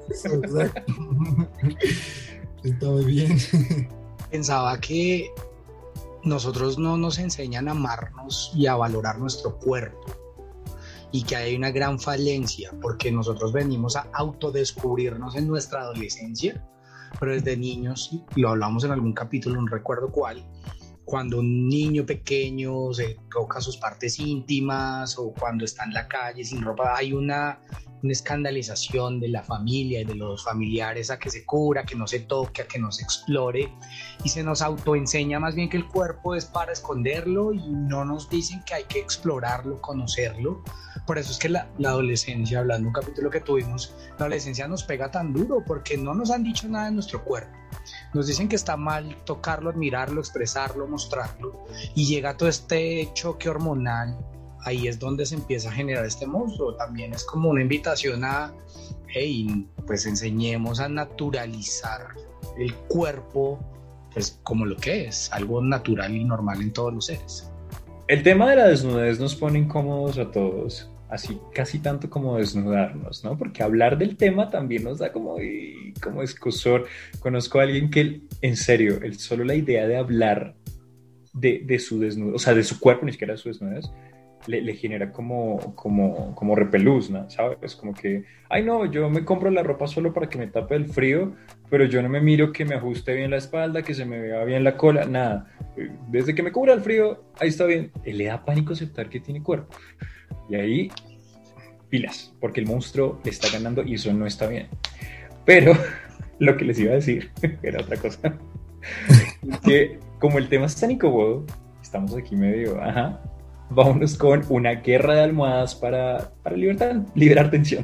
está muy bien. Pensaba que nosotros no nos enseñan a amarnos y a valorar nuestro cuerpo, y que hay una gran falencia porque nosotros venimos a autodescubrirnos en nuestra adolescencia, pero desde niños, lo hablamos en algún capítulo, no recuerdo cuál, cuando un niño pequeño se toca sus partes íntimas o cuando está en la calle sin ropa, hay una una escandalización de la familia y de los familiares a que se cubra, a que no se toque, a que no se explore, y se nos autoenseña más bien que el cuerpo es para esconderlo y no nos dicen que hay que explorarlo, conocerlo. Por eso es que la adolescencia, hablando de un capítulo que tuvimos, la adolescencia nos pega tan duro porque no nos han dicho nada de nuestro cuerpo. Nos dicen que está mal tocarlo, admirarlo, expresarlo, mostrarlo, y llega todo este choque hormonal. Ahí es donde se empieza a generar este monstruo. También es como una invitación a, hey, pues enseñemos a naturalizar el cuerpo, pues como lo que es, algo natural y normal en todos los seres. El tema de la desnudez nos pone incómodos a todos, así casi tanto como desnudarnos, ¿no? Porque hablar del tema también nos da como escozor. Conozco a alguien que, en serio, solo la idea de hablar de su desnudez, o sea, de su cuerpo, ni siquiera de su desnudez, le genera como repelús, ¿no? ¿Sabes? Como que, ay no, yo me compro la ropa solo para que me tape el frío, pero yo no me miro que me ajuste bien la espalda, que se me vea bien la cola, nada. Desde que me cubra el frío, ahí está bien. Le da pánico aceptar que tiene cuerpo. Y ahí, pilas, porque el monstruo le está ganando y eso no está bien. Pero lo que les iba a decir era otra cosa. Que como el tema es tan incómodo, estamos aquí medio, vámonos con una guerra de almohadas para liberar tensión.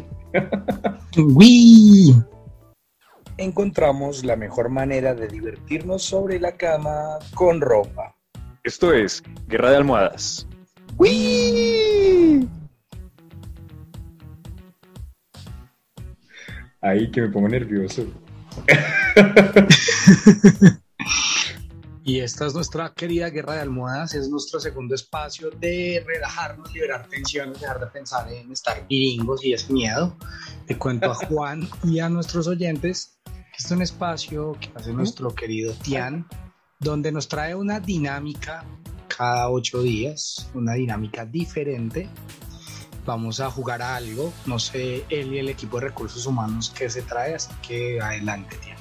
¡Uy! Encontramos la mejor manera de divertirnos sobre la cama con ropa. Esto es Guerra de Almohadas. ¡Uy! Ahí que me pongo nervioso. Y esta es nuestra querida guerra de almohadas, es nuestro segundo espacio de relajarnos, liberar tensiones, dejar de pensar en estar gringos y ese miedo. Le cuento a Juan y a nuestros oyentes que este es un espacio que hace nuestro querido Tian, donde nos trae una dinámica cada 8 días, una dinámica diferente. Vamos a jugar a algo, no sé, él y el equipo de recursos humanos qué se trae, así que adelante, Tian.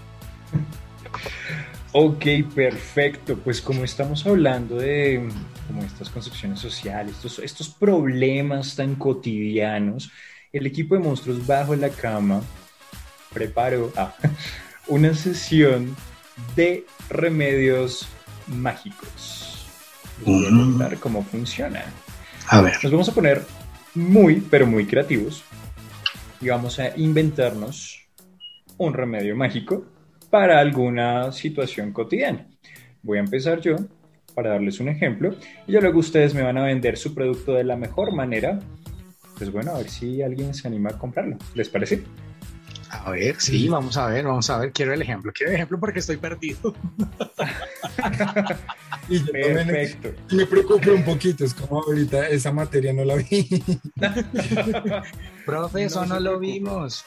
Ok, perfecto. Pues como estamos hablando de como estas construcciones sociales, estos problemas tan cotidianos, el equipo de Monstruos Bajo la Cama preparó una sesión de remedios mágicos. Les voy a contar cómo funciona. A ver. Nos vamos a poner muy, pero muy creativos y vamos a inventarnos un remedio mágico para alguna situación cotidiana. Voy a empezar yo para darles un ejemplo y ya luego ustedes me van a vender su producto de la mejor manera. Pues bueno, a ver si alguien se anima a comprarlo. ¿Les parece? A ver, sí, vamos a ver. Quiero el ejemplo porque estoy perdido. Y yo Perfecto. me preocupé un poquito, es como ahorita esa materia no la vi. Profe, eso no lo vimos.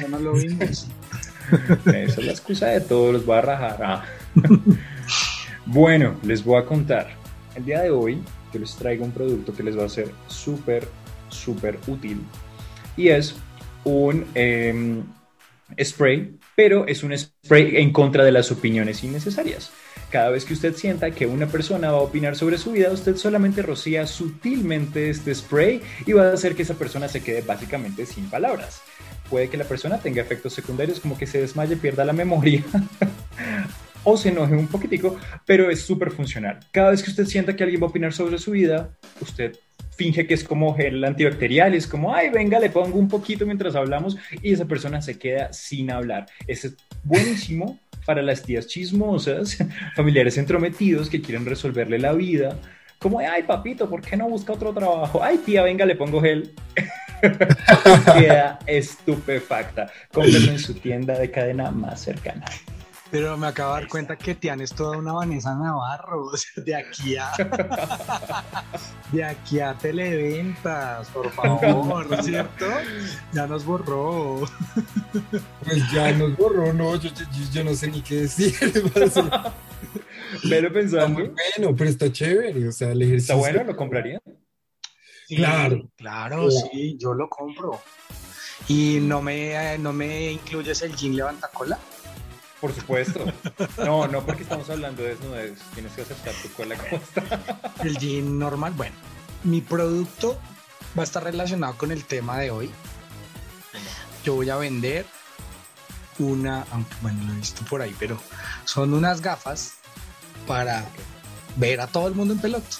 Esa es la excusa de todos, los voy a rajar. Bueno, les voy a contar. El día de hoy yo les traigo un producto que les va a ser súper útil y es un spray, pero es un spray en contra de las opiniones innecesarias. Cada vez que usted sienta que una persona va a opinar sobre su vida, usted solamente rocía sutilmente este spray y va a hacer que esa persona se quede básicamente sin palabras. Puede que la persona tenga efectos secundarios como que se desmaye, pierda la memoria o se enoje un poquitico, pero es súper funcional. Cada vez que usted sienta que alguien va a opinar sobre su vida, usted finge que es como gel antibacterial, es como, ay, venga, le pongo un poquito mientras hablamos y esa persona se queda sin hablar. Es buenísimo para las tías chismosas, familiares entrometidos que quieren resolverle la vida, como, ay, papito, ¿por qué no busca otro trabajo? Ay, tía, venga, le pongo gel. Queda estupefacta. Cómpralo en su tienda de cadena más cercana. Pero me acabo de dar cuenta que Tian es toda una Vanessa Navarro, o sea, de aquí a Televentas, por favor, ¿no es cierto? Ya nos borró. Pues ya nos borró, no, yo no sé ni qué decir. Velo Está pensando. muy bueno, pero está chévere, o sea, el ejercicio. ¿Está bueno? ¿Lo compraría? Sí, Claro. Sí, yo lo compro. ¿Y no me incluyes el gin levantacola? Por supuesto. No, porque estamos hablando de desnudez. Tienes que aceptar tu cola como está. El gin normal. Bueno, mi producto va a estar relacionado con el tema de hoy. yo voy a vender aunque bueno, lo he visto por ahí, pero son unas gafas para ver a todo el mundo en pelota.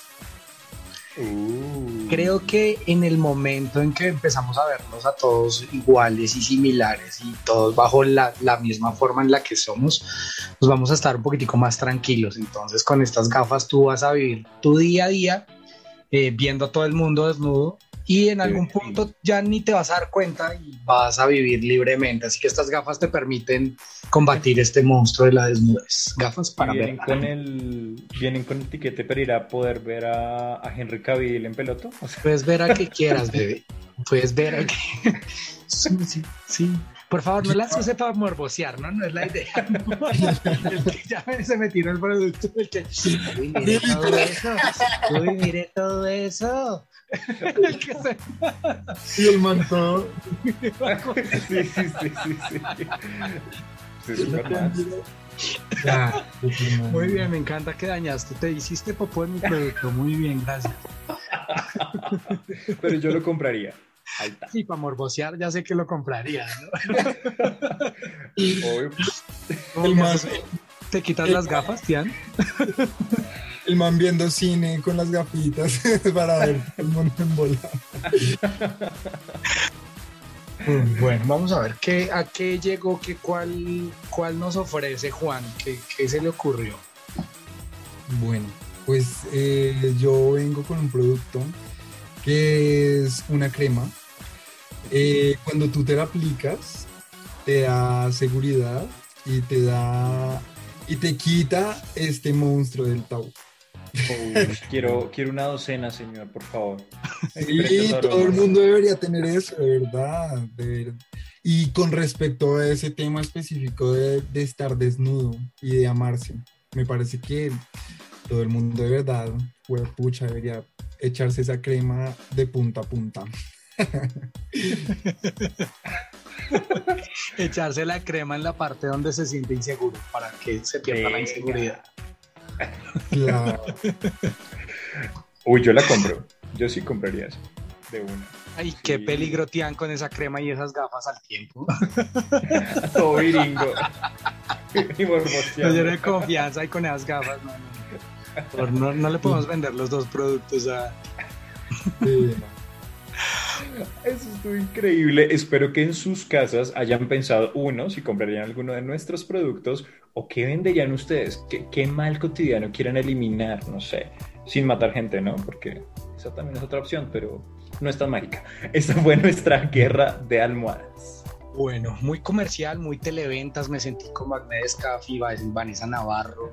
Creo que en el momento en que empezamos a vernos a todos iguales y similares y todos bajo la misma forma en la que somos, pues vamos a estar un poquitico más tranquilos. Entonces con estas gafas tú vas a vivir tu día a día viendo a todo el mundo desnudo y en algún punto ya ni te vas a dar cuenta y vas a vivir libremente. Así que estas gafas te permiten combatir este monstruo de la desnudez. Gafas para ver. Vienen con el tiquete para ir a poder ver a Henry Cavill en pelota. O sea, puedes ver a que quieras, bebé. Puedes ver a que... Sí. Por favor, no las use para morbosear, ¿no? No es la idea. El que ya se me tiró el producto. El que... Uy, mire todo eso. Uy, mire todo eso. El que se... Y el man todo. sí. Muy bien, me encanta que dañaste. Te hiciste popó en mi producto. Muy bien, gracias. Pero yo lo compraría. Ahí está. Sí, para morbosear ya sé que lo compraría, ¿no? Obvio. El man, ¿Te quitas las gafas, Tian? el man viendo cine con las gafitas para ver el mundo en bola. Bueno, vamos a ver a qué llegó, cuál nos ofrece Juan, qué se le ocurrió. Bueno, pues yo vengo con un producto que es una crema. Cuando tú te la aplicas, te da seguridad y te quita este monstruo del tabú. Quiero una docena, señor, por favor. Sí, todo el mundo debería tener eso, de verdad. Y con respecto a ese tema específico de estar desnudo y de amarse, me parece que todo el mundo de verdad, pucha, debería echarse esa crema de punta a punta. Echarse la crema en la parte donde se siente inseguro para que se pierda la inseguridad. Claro. Uy, yo la compro. Yo sí compraría eso. De una. Ay, Sí. qué peligro, Tian, con esa crema y esas gafas al tiempo. Todo viringo. Y No morboseando. lleno de confianza y con esas gafas. No le podemos vender los dos productos a... Sí. Eso estuvo increíble. Espero que en sus casas hayan pensado, si comprarían alguno de nuestros productos o qué venderían ustedes, qué mal cotidiano quieran eliminar, no sé, sin matar gente, ¿no? Porque esa también es otra opción, pero no es tan mágica. Esta fue nuestra guerra de almohadas. Bueno, muy comercial, muy televentas. Me sentí como Agnes Caffi, Vanessa Navarro.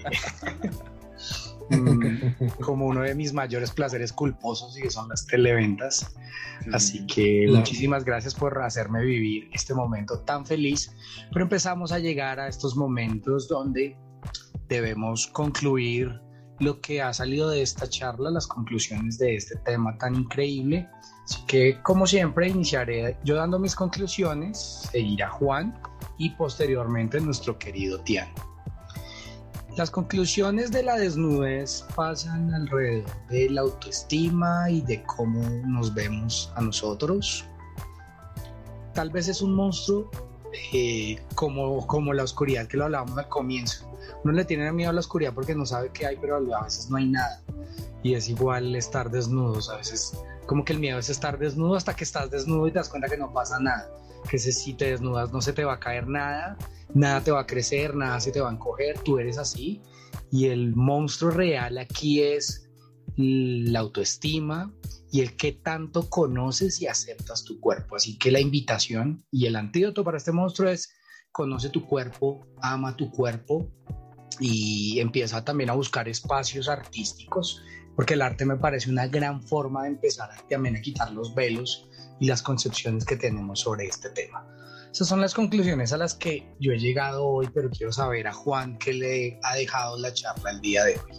Como uno de mis mayores placeres culposos y que son las televentas. Así que muchísimas gracias por hacerme vivir este momento tan feliz. Pero empezamos a llegar a estos momentos donde debemos concluir lo que ha salido de esta charla, las conclusiones de este tema tan increíble. Así que, como siempre, iniciaré yo dando mis conclusiones, seguirá Juan y posteriormente nuestro querido Tian. Las conclusiones de la desnudez pasan alrededor de la autoestima y de cómo nos vemos a nosotros. Tal vez es un monstruo como la oscuridad, que lo hablábamos al comienzo. Uno le tiene miedo a la oscuridad porque no sabe qué hay, pero a veces no hay nada. Y es igual estar desnudos. A veces como que el miedo es estar desnudo hasta que estás desnudo y te das cuenta que no pasa nada. Que si te desnudas no se te va a caer nada, nada te va a crecer, nada se te va a encoger, tú eres así. Y el monstruo real aquí es la autoestima y el que tanto conoces y aceptas tu cuerpo. Así que la invitación y el antídoto para este monstruo es: conoce tu cuerpo, ama tu cuerpo y empieza también a buscar espacios artísticos, porque el arte me parece una gran forma de empezar también a quitar los velos y las concepciones que tenemos sobre este tema. Esas son las conclusiones a las que yo he llegado hoy, pero quiero saber a Juan qué le ha dejado la charla el día de hoy.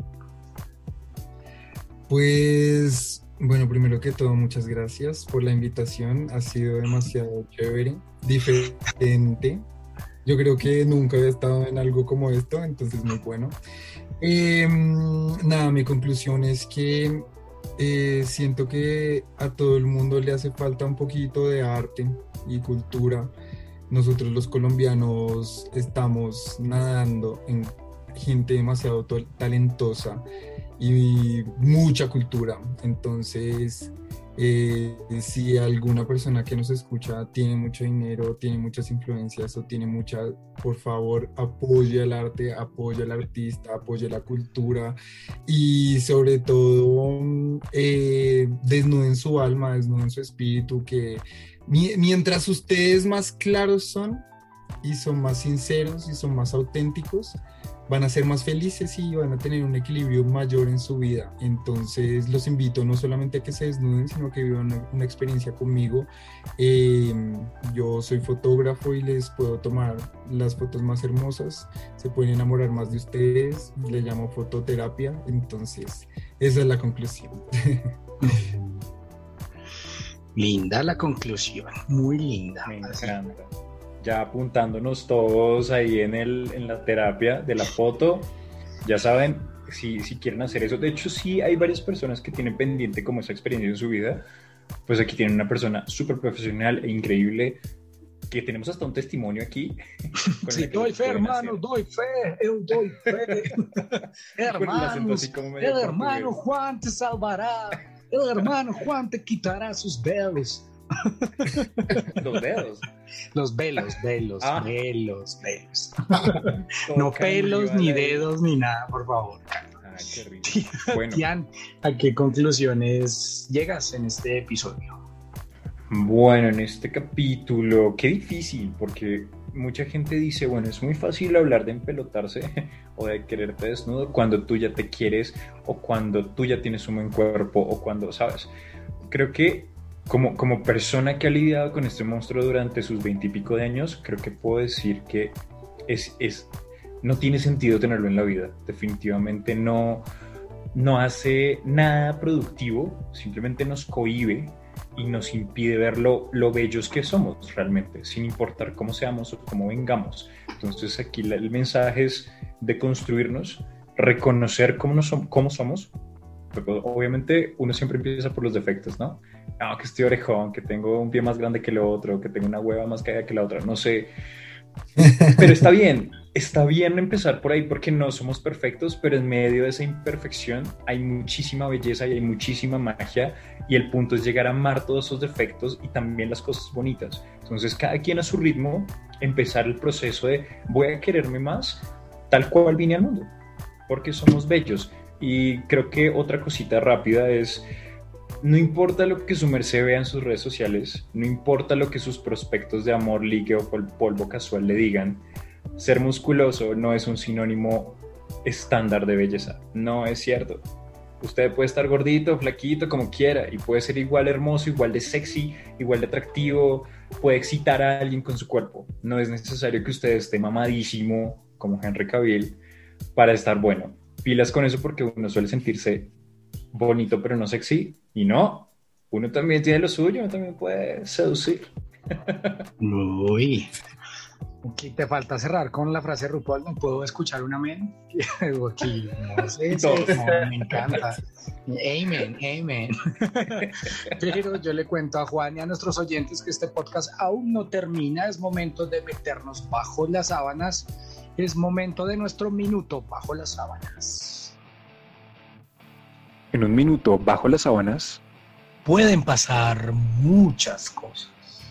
Pues, bueno, primero que todo, muchas gracias por la invitación. Ha sido demasiado chévere, diferente. Yo creo que nunca había estado en algo como esto, entonces muy bueno. Nada, mi conclusión es que siento que a todo el mundo le hace falta un poquito de arte y cultura. Nosotros los colombianos estamos nadando en gente demasiado talentosa y mucha cultura. Entonces, si alguna persona que nos escucha tiene mucho dinero, tiene muchas influencias o tiene por favor, apoye al arte, apoye al artista, apoye la cultura y sobre todo desnuden su alma, desnuden su espíritu, que mientras ustedes más claros son y son más sinceros y son más auténticos, van a ser más felices y van a tener un equilibrio mayor en su vida. Entonces los invito no solamente a que se desnuden, sino que vivan una experiencia conmigo. Yo soy fotógrafo y les puedo tomar las fotos más hermosas, se pueden enamorar más de ustedes, le llamo fototerapia. Entonces esa es la conclusión. Linda la conclusión, muy linda. Me encanta. Ya apuntándonos todos ahí en la terapia de la foto, ya saben, si quieren hacer eso. De hecho, sí hay varias personas que tienen pendiente como esa experiencia en su vida. Pues aquí tienen una persona súper profesional e increíble, que tenemos hasta un testimonio aquí. Sí, doy fe, hermano, doy fe, yo doy fe. Hermanos, el hermano Juan te salvará, el hermano Juan te quitará sus velos. Los dedos. Los velos. No Todo pelos, cambio, ni ¿vale? dedos, ni nada, por favor. Ay, qué rico. Bueno, Tian, ¿a qué conclusiones llegas en este episodio? bueno, en este capítulo, qué difícil, porque mucha gente dice, bueno, es muy fácil hablar de empelotarse o de quererte desnudo cuando tú ya te quieres o cuando tú ya tienes un buen cuerpo o cuando, ¿sabes? Creo que como persona que ha lidiado con este monstruo durante sus 20 y pico de años, creo que puedo decir que no tiene sentido tenerlo en la vida. Definitivamente no hace nada productivo, simplemente nos cohíbe y nos impide ver lo bellos que somos realmente, sin importar cómo seamos o cómo vengamos. Entonces aquí el mensaje es de construirnos, reconocer cómo somos. Pero obviamente uno siempre empieza por los defectos, ¿no? No, que estoy orejón, que tengo un pie más grande que el otro, que tengo una hueva más caída que la otra, no sé. Pero está bien empezar por ahí porque no somos perfectos, pero en medio de esa imperfección hay muchísima belleza y hay muchísima magia, y el punto es llegar a amar todos esos defectos y también las cosas bonitas. Entonces cada quien a su ritmo, empezar el proceso de voy a quererme más tal cual vine al mundo, porque somos bellos. Y creo que otra cosita rápida es, no importa lo que su merced vea en sus redes sociales, no importa lo que sus prospectos de amor, ligue o polvo casual le digan, ser musculoso no es un sinónimo estándar de belleza, no es cierto. Usted puede estar gordito, flaquito, como quiera, y puede ser igual hermoso, igual de sexy, igual de atractivo, puede excitar a alguien con su cuerpo. No es necesario que usted esté mamadísimo, como Henry Cavill, para estar bueno. Pilas con eso, porque uno suele sentirse bonito pero no sexy, y no, uno también tiene lo suyo, uno también puede seducir. Uy, aquí te falta cerrar con la frase RuPaul, ¿no puedo escuchar un amén? Aquí, no sé, me encanta. Amen. Pero yo le cuento a Juan y a nuestros oyentes que este podcast aún no termina, es momento de meternos bajo las sábanas. Es momento de nuestro minuto bajo las sábanas. En un minuto bajo las sábanas Pueden pasar muchas cosas.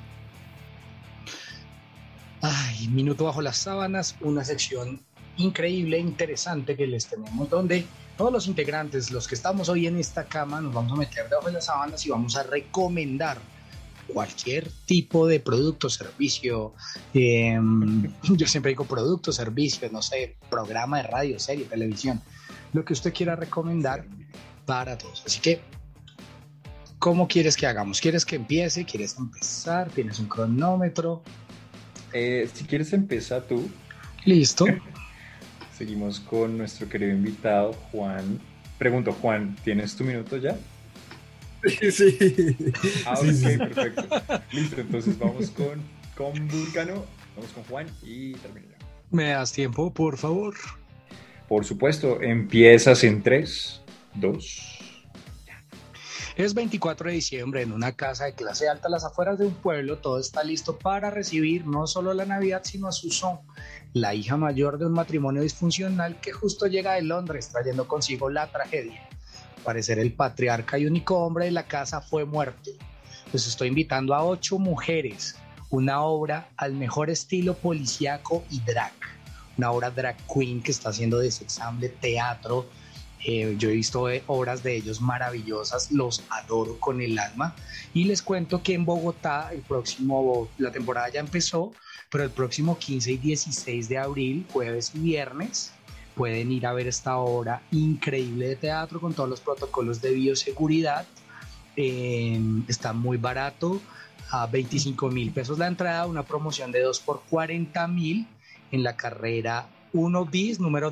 Ay, minuto bajo las sábanas, una sección increíble, interesante que les tenemos, donde todos los integrantes, los que estamos hoy en esta cama, nos vamos a meter debajo de las sábanas y vamos a recomendar cualquier tipo de producto, servicio. Yo siempre digo producto, servicio, no sé, programa de radio, serie, televisión, lo que usted quiera recomendar para todos. Así que, ¿cómo quieres que hagamos? ¿Quieres que empiece? ¿Quieres empezar? ¿Tienes un cronómetro? Si quieres empezar tú. Listo. Seguimos con nuestro querido invitado, Juan. Pregunto, Juan, ¿tienes tu minuto ya? Sí. Ah, Sí, ok, sí. perfecto. Listo, entonces vamos con Vulcano, vamos con Juan y termino ya. ¿Me das tiempo, por favor? Por supuesto, empiezas en 3, 2. Es 24 de diciembre en una casa de clase alta a las afueras de un pueblo. Todo está listo para recibir no solo la Navidad, sino a Susan, la hija mayor de un matrimonio disfuncional que justo llega de Londres trayendo consigo la tragedia. Al parecer el patriarca y único hombre de la casa fue muerto. Pues estoy invitando a 8 mujeres, una obra al mejor estilo policíaco y drag. Una obra drag queen que está haciendo de ese ensamble teatro. Yo he visto obras de ellos maravillosas, los adoro con el alma. Y les cuento que en Bogotá, la temporada ya empezó, pero el próximo 15 y 16 de abril, jueves y viernes, pueden ir a ver esta obra increíble de teatro con todos los protocolos de bioseguridad. Está muy barato, a 25,000 pesos la entrada, una promoción de 2 por 40,000 en la carrera 1 bis, número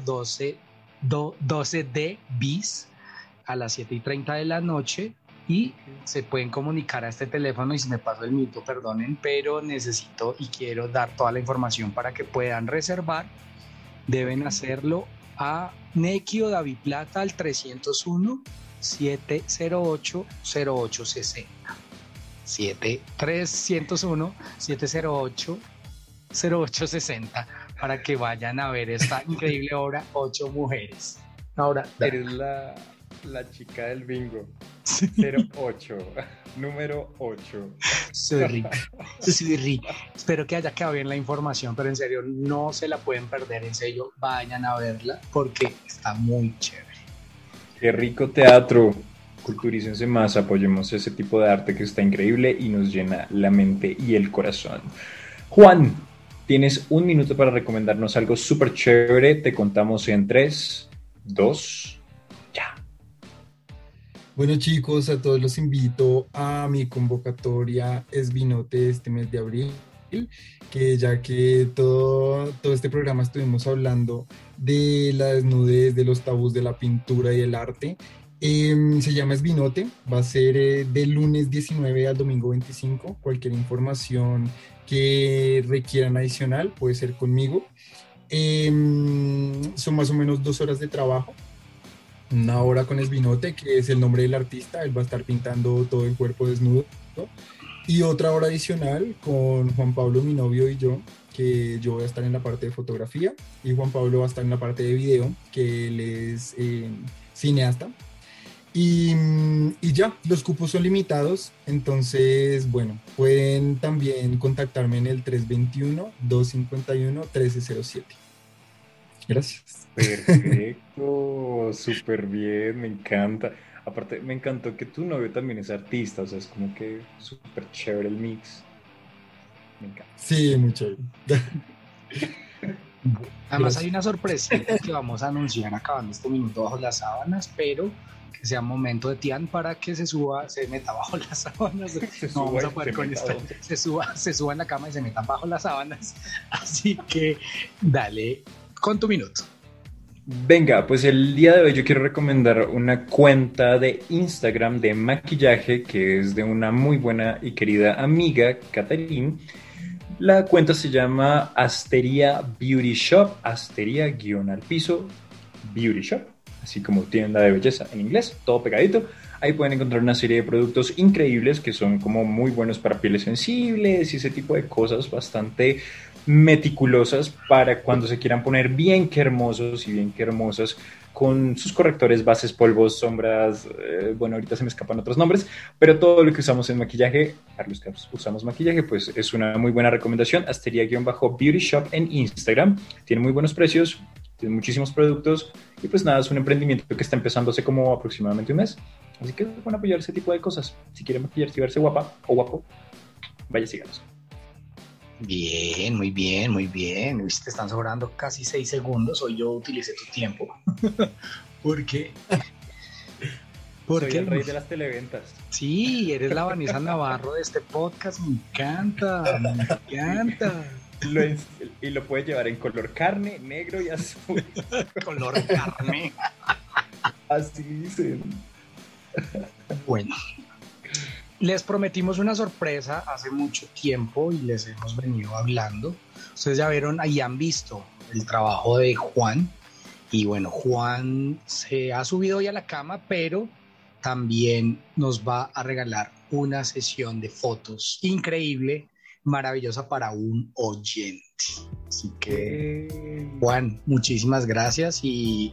12D bis, a las 7:30 de la noche. Y se pueden comunicar a este teléfono, y si me paso el minuto, perdonen, pero necesito y quiero dar toda la información para que puedan reservar. Deben hacerlo a Nequio David Plata al 301-708-0860. 301-708-0860 para que vayan a ver esta increíble obra, 8 mujeres. Ahora, eres la chica del bingo. 08, número 8. Soy rica. Espero que haya quedado bien la información, pero en serio, no se la pueden perder. En serio, vayan a verla porque está muy chévere. Qué rico teatro. Culturícense más, apoyemos ese tipo de arte que está increíble y nos llena la mente y el corazón. Juan, tienes un minuto para recomendarnos algo súper chévere. Te contamos en 3, 2, ya. Bueno, chicos, a todos los invito a mi convocatoria Esvinote este mes de abril, que ya que todo este programa estuvimos hablando de la desnudez, de los tabús de la pintura y el arte. Se llama Esvinote, va a ser del lunes 19 al domingo 25. Cualquier información que requieran adicional puede ser conmigo. Son más o menos 2 horas de trabajo. Una hora con Esvinote, que es el nombre del artista, él va a estar pintando todo el cuerpo desnudo, ¿no? Y otra hora adicional con Juan Pablo, mi novio, y yo, que yo voy a estar en la parte de fotografía y Juan Pablo va a estar en la parte de video, que él es cineasta. Y ya, los cupos son limitados, entonces, bueno, pueden también contactarme en el 321-251-1307. Gracias. Perfecto, súper bien, me encanta. Aparte, me encantó que tu novio también es artista, o sea, es como que súper chévere el mix. Me encanta. Sí, muy chévere. Además hay una sorpresita que vamos a anunciar acabando este minuto bajo las sábanas, pero que sea momento de Tian para que se meta bajo las sábanas. No vamos a poder con esto. Se suba en la cama y se metan bajo las sábanas. Así que dale con tu minuto. Venga, pues el día de hoy yo quiero recomendar una cuenta de Instagram de maquillaje que es de una muy buena y querida amiga, Catherine. La cuenta se llama Asteria Beauty Shop, Asteria_al-piso Beauty Shop, así como tienda de belleza en inglés, todo pegadito. Ahí pueden encontrar una serie de productos increíbles que son como muy buenos para pieles sensibles y ese tipo de cosas bastante meticulosas para cuando se quieran poner bien que hermosos y bien que hermosas con sus correctores, bases, polvos, sombras, bueno, ahorita se me escapan otros nombres, pero todo lo que usamos en maquillaje, para los que usamos maquillaje, pues es una muy buena recomendación. Asteria_Beauty Shop en Instagram, tiene muy buenos precios, tiene muchísimos productos y pues nada, es un emprendimiento que está empezando hace como aproximadamente un mes, así que pueden apoyar ese tipo de cosas. Si quieren maquillarse y verse guapa o guapo, vaya, síganos. Bien, muy bien, muy bien. Te están sobrando casi 6 segundos. Hoy yo utilicé tu tiempo. ¿Por qué? Soy el rey de las televentas. Sí, eres la Vanessa Navarro de este podcast. Me encanta, me encanta. Y lo puedes llevar en color carne, negro y azul. Color carne. Así dicen. Bueno. Les prometimos una sorpresa hace mucho tiempo y les hemos venido hablando. Ustedes ya vieron y han visto el trabajo de Juan. Y bueno, Juan se ha subido hoy a la cama, pero también nos va a regalar una sesión de fotos increíble, maravillosa para un oyente. Así que, Juan, muchísimas gracias y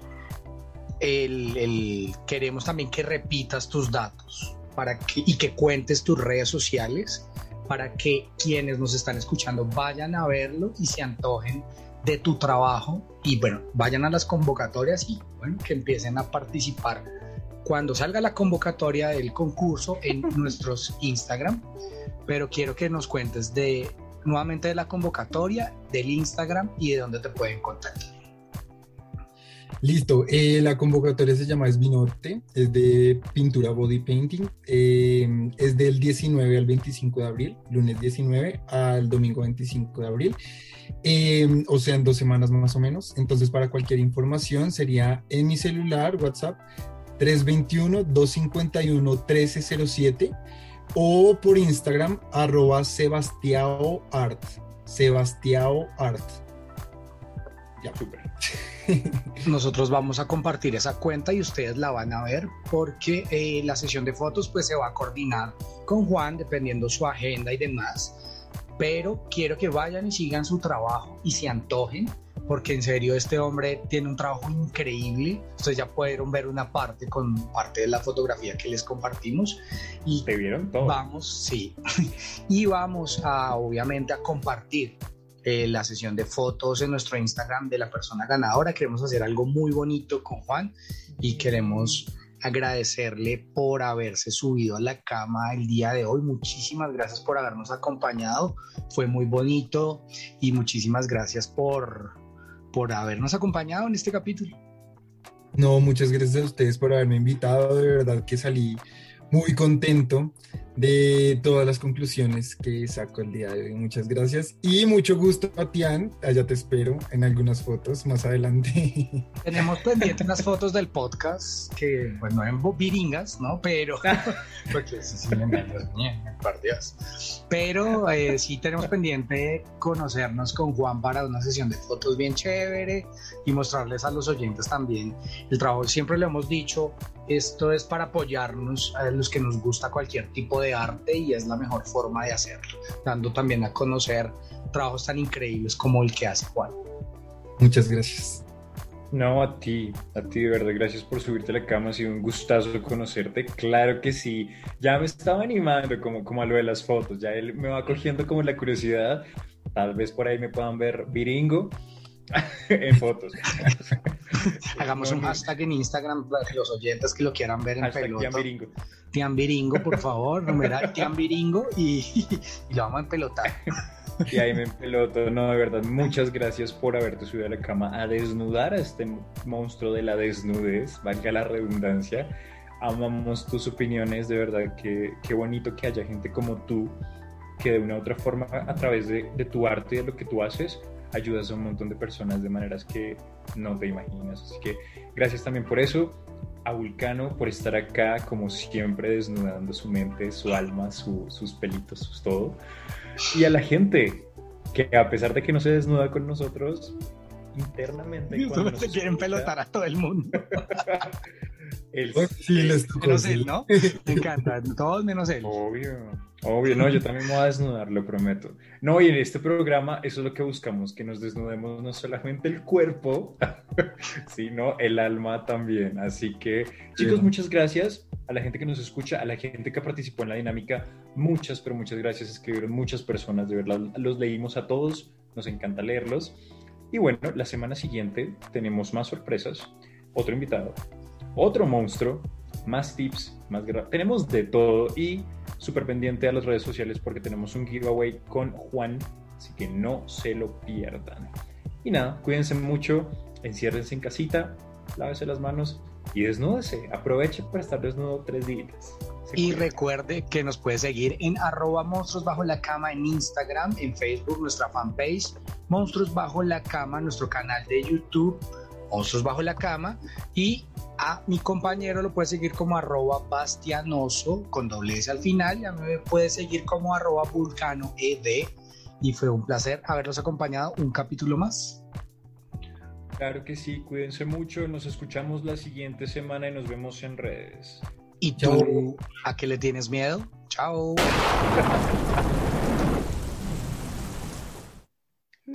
queremos también que repitas tus datos y que cuentes tus redes sociales para que quienes nos están escuchando vayan a verlo y se antojen de tu trabajo y bueno, vayan a las convocatorias y bueno, que empiecen a participar cuando salga la convocatoria del concurso en nuestros Instagram, pero quiero que nos cuentes nuevamente de la convocatoria, del Instagram y de dónde te pueden contactar. Listo, la convocatoria se llama Esvinote, es de pintura body painting, es del 19 al 25 de abril, lunes 19 al domingo 25 de abril, o sea, en 2 semanas más o menos. Entonces, para cualquier información sería en mi celular, WhatsApp, 321-251-1307 o por Instagram, @sebastiaoart, sebastiaoart. Ya, súper. Nosotros vamos a compartir esa cuenta y ustedes la van a ver porque la sesión de fotos pues se va a coordinar con Juan dependiendo su agenda y demás, pero quiero que vayan y sigan su trabajo y se antojen porque en serio este hombre tiene un trabajo increíble. Ustedes ya pudieron ver una parte con parte de la fotografía que les compartimos y ¿te vieron todo? Sí, y vamos a obviamente a compartir la sesión de fotos en nuestro Instagram de la persona ganadora. Queremos hacer algo muy bonito con Juan y queremos agradecerle por haberse subido a la cama el día de hoy. Muchísimas gracias por habernos acompañado, fue muy bonito y muchísimas gracias por habernos acompañado en este capítulo. No, muchas gracias a ustedes por haberme invitado, de verdad que salí muy contento de todas las conclusiones que saco el día de hoy. Muchas gracias y mucho gusto, Tian. Allá te espero en algunas fotos más adelante. Tenemos pendientes unas fotos del podcast que, pues no en viringas, ¿no? Pero, porque sí, por Dios. Pero sí tenemos pendiente conocernos con Juan para una sesión de fotos bien chévere y mostrarles a los oyentes también el trabajo. Siempre le hemos dicho, esto es para apoyarnos a los que nos gusta cualquier tipo de arte y es la mejor forma de hacerlo, dando también a conocer trabajos tan increíbles como el que hace Juan. Muchas gracias. No, a ti de verdad, gracias por subirte a la cama, ha sido un gustazo conocerte, claro que sí, ya me estaba animando como a lo de las fotos, ya él me va cogiendo como la curiosidad, tal vez por ahí me puedan ver viringo en fotos. Hagamos un hashtag en Instagram para los oyentes que lo quieran ver en hashtag pelota. Tiambiringo. Tiambiringo, por favor, numeral Tiambiringo y lo vamos a empelotar. Y ahí me empeloto. No, de verdad, muchas gracias por haberte subido a la cama a desnudar a este monstruo de la desnudez, valga la redundancia. Amamos tus opiniones, de verdad, qué bonito que haya gente como tú que de una u otra forma, a través de tu arte y de lo que tú haces, ayudas a un montón de personas de maneras que no te imaginas. Así que gracias también por eso, a Vulcano por estar acá como siempre desnudando su mente, su alma, sus pelitos, sus todo, y a la gente que a pesar de que no se desnuda con nosotros internamente cuando se quieren pelotar a todo el mundo. Menos él, ¿no? Me encanta, todos menos él. Obvio, no, yo también me voy a desnudar, lo prometo. No, y en este programa eso es lo que buscamos, que nos desnudemos no solamente el cuerpo, sino el alma también. Así que, chicos, muchas gracias a la gente que nos escucha, a la gente que participó en la dinámica. Muchas, pero muchas gracias. Escribieron muchas personas, de verdad, los leímos a todos, nos encanta leerlos. Y bueno, la semana siguiente tenemos más sorpresas, otro invitado, otro monstruo, más tips, tenemos de todo y súper pendiente a las redes sociales porque tenemos un giveaway con Juan, así que no se lo pierdan. Y nada, cuídense mucho, enciérrense en casita, lávese las manos y desnúdese, aproveche para estar desnudo 3 días. Y recuerde que nos puede seguir en @monstruos bajo la cama en Instagram, en Facebook, nuestra fanpage, Monstruos Bajo la Cama, nuestro canal de YouTube, Monstruos Bajo la Cama, y a mi compañero lo puede seguir como @bastianoso con doble S al final, y a mí me puede seguir como @vulcanoed, y fue un placer haberlos acompañado un capítulo más. Claro que sí, cuídense mucho, nos escuchamos la siguiente semana y nos vemos en redes. ¿Y tú a qué le tienes miedo? Chao.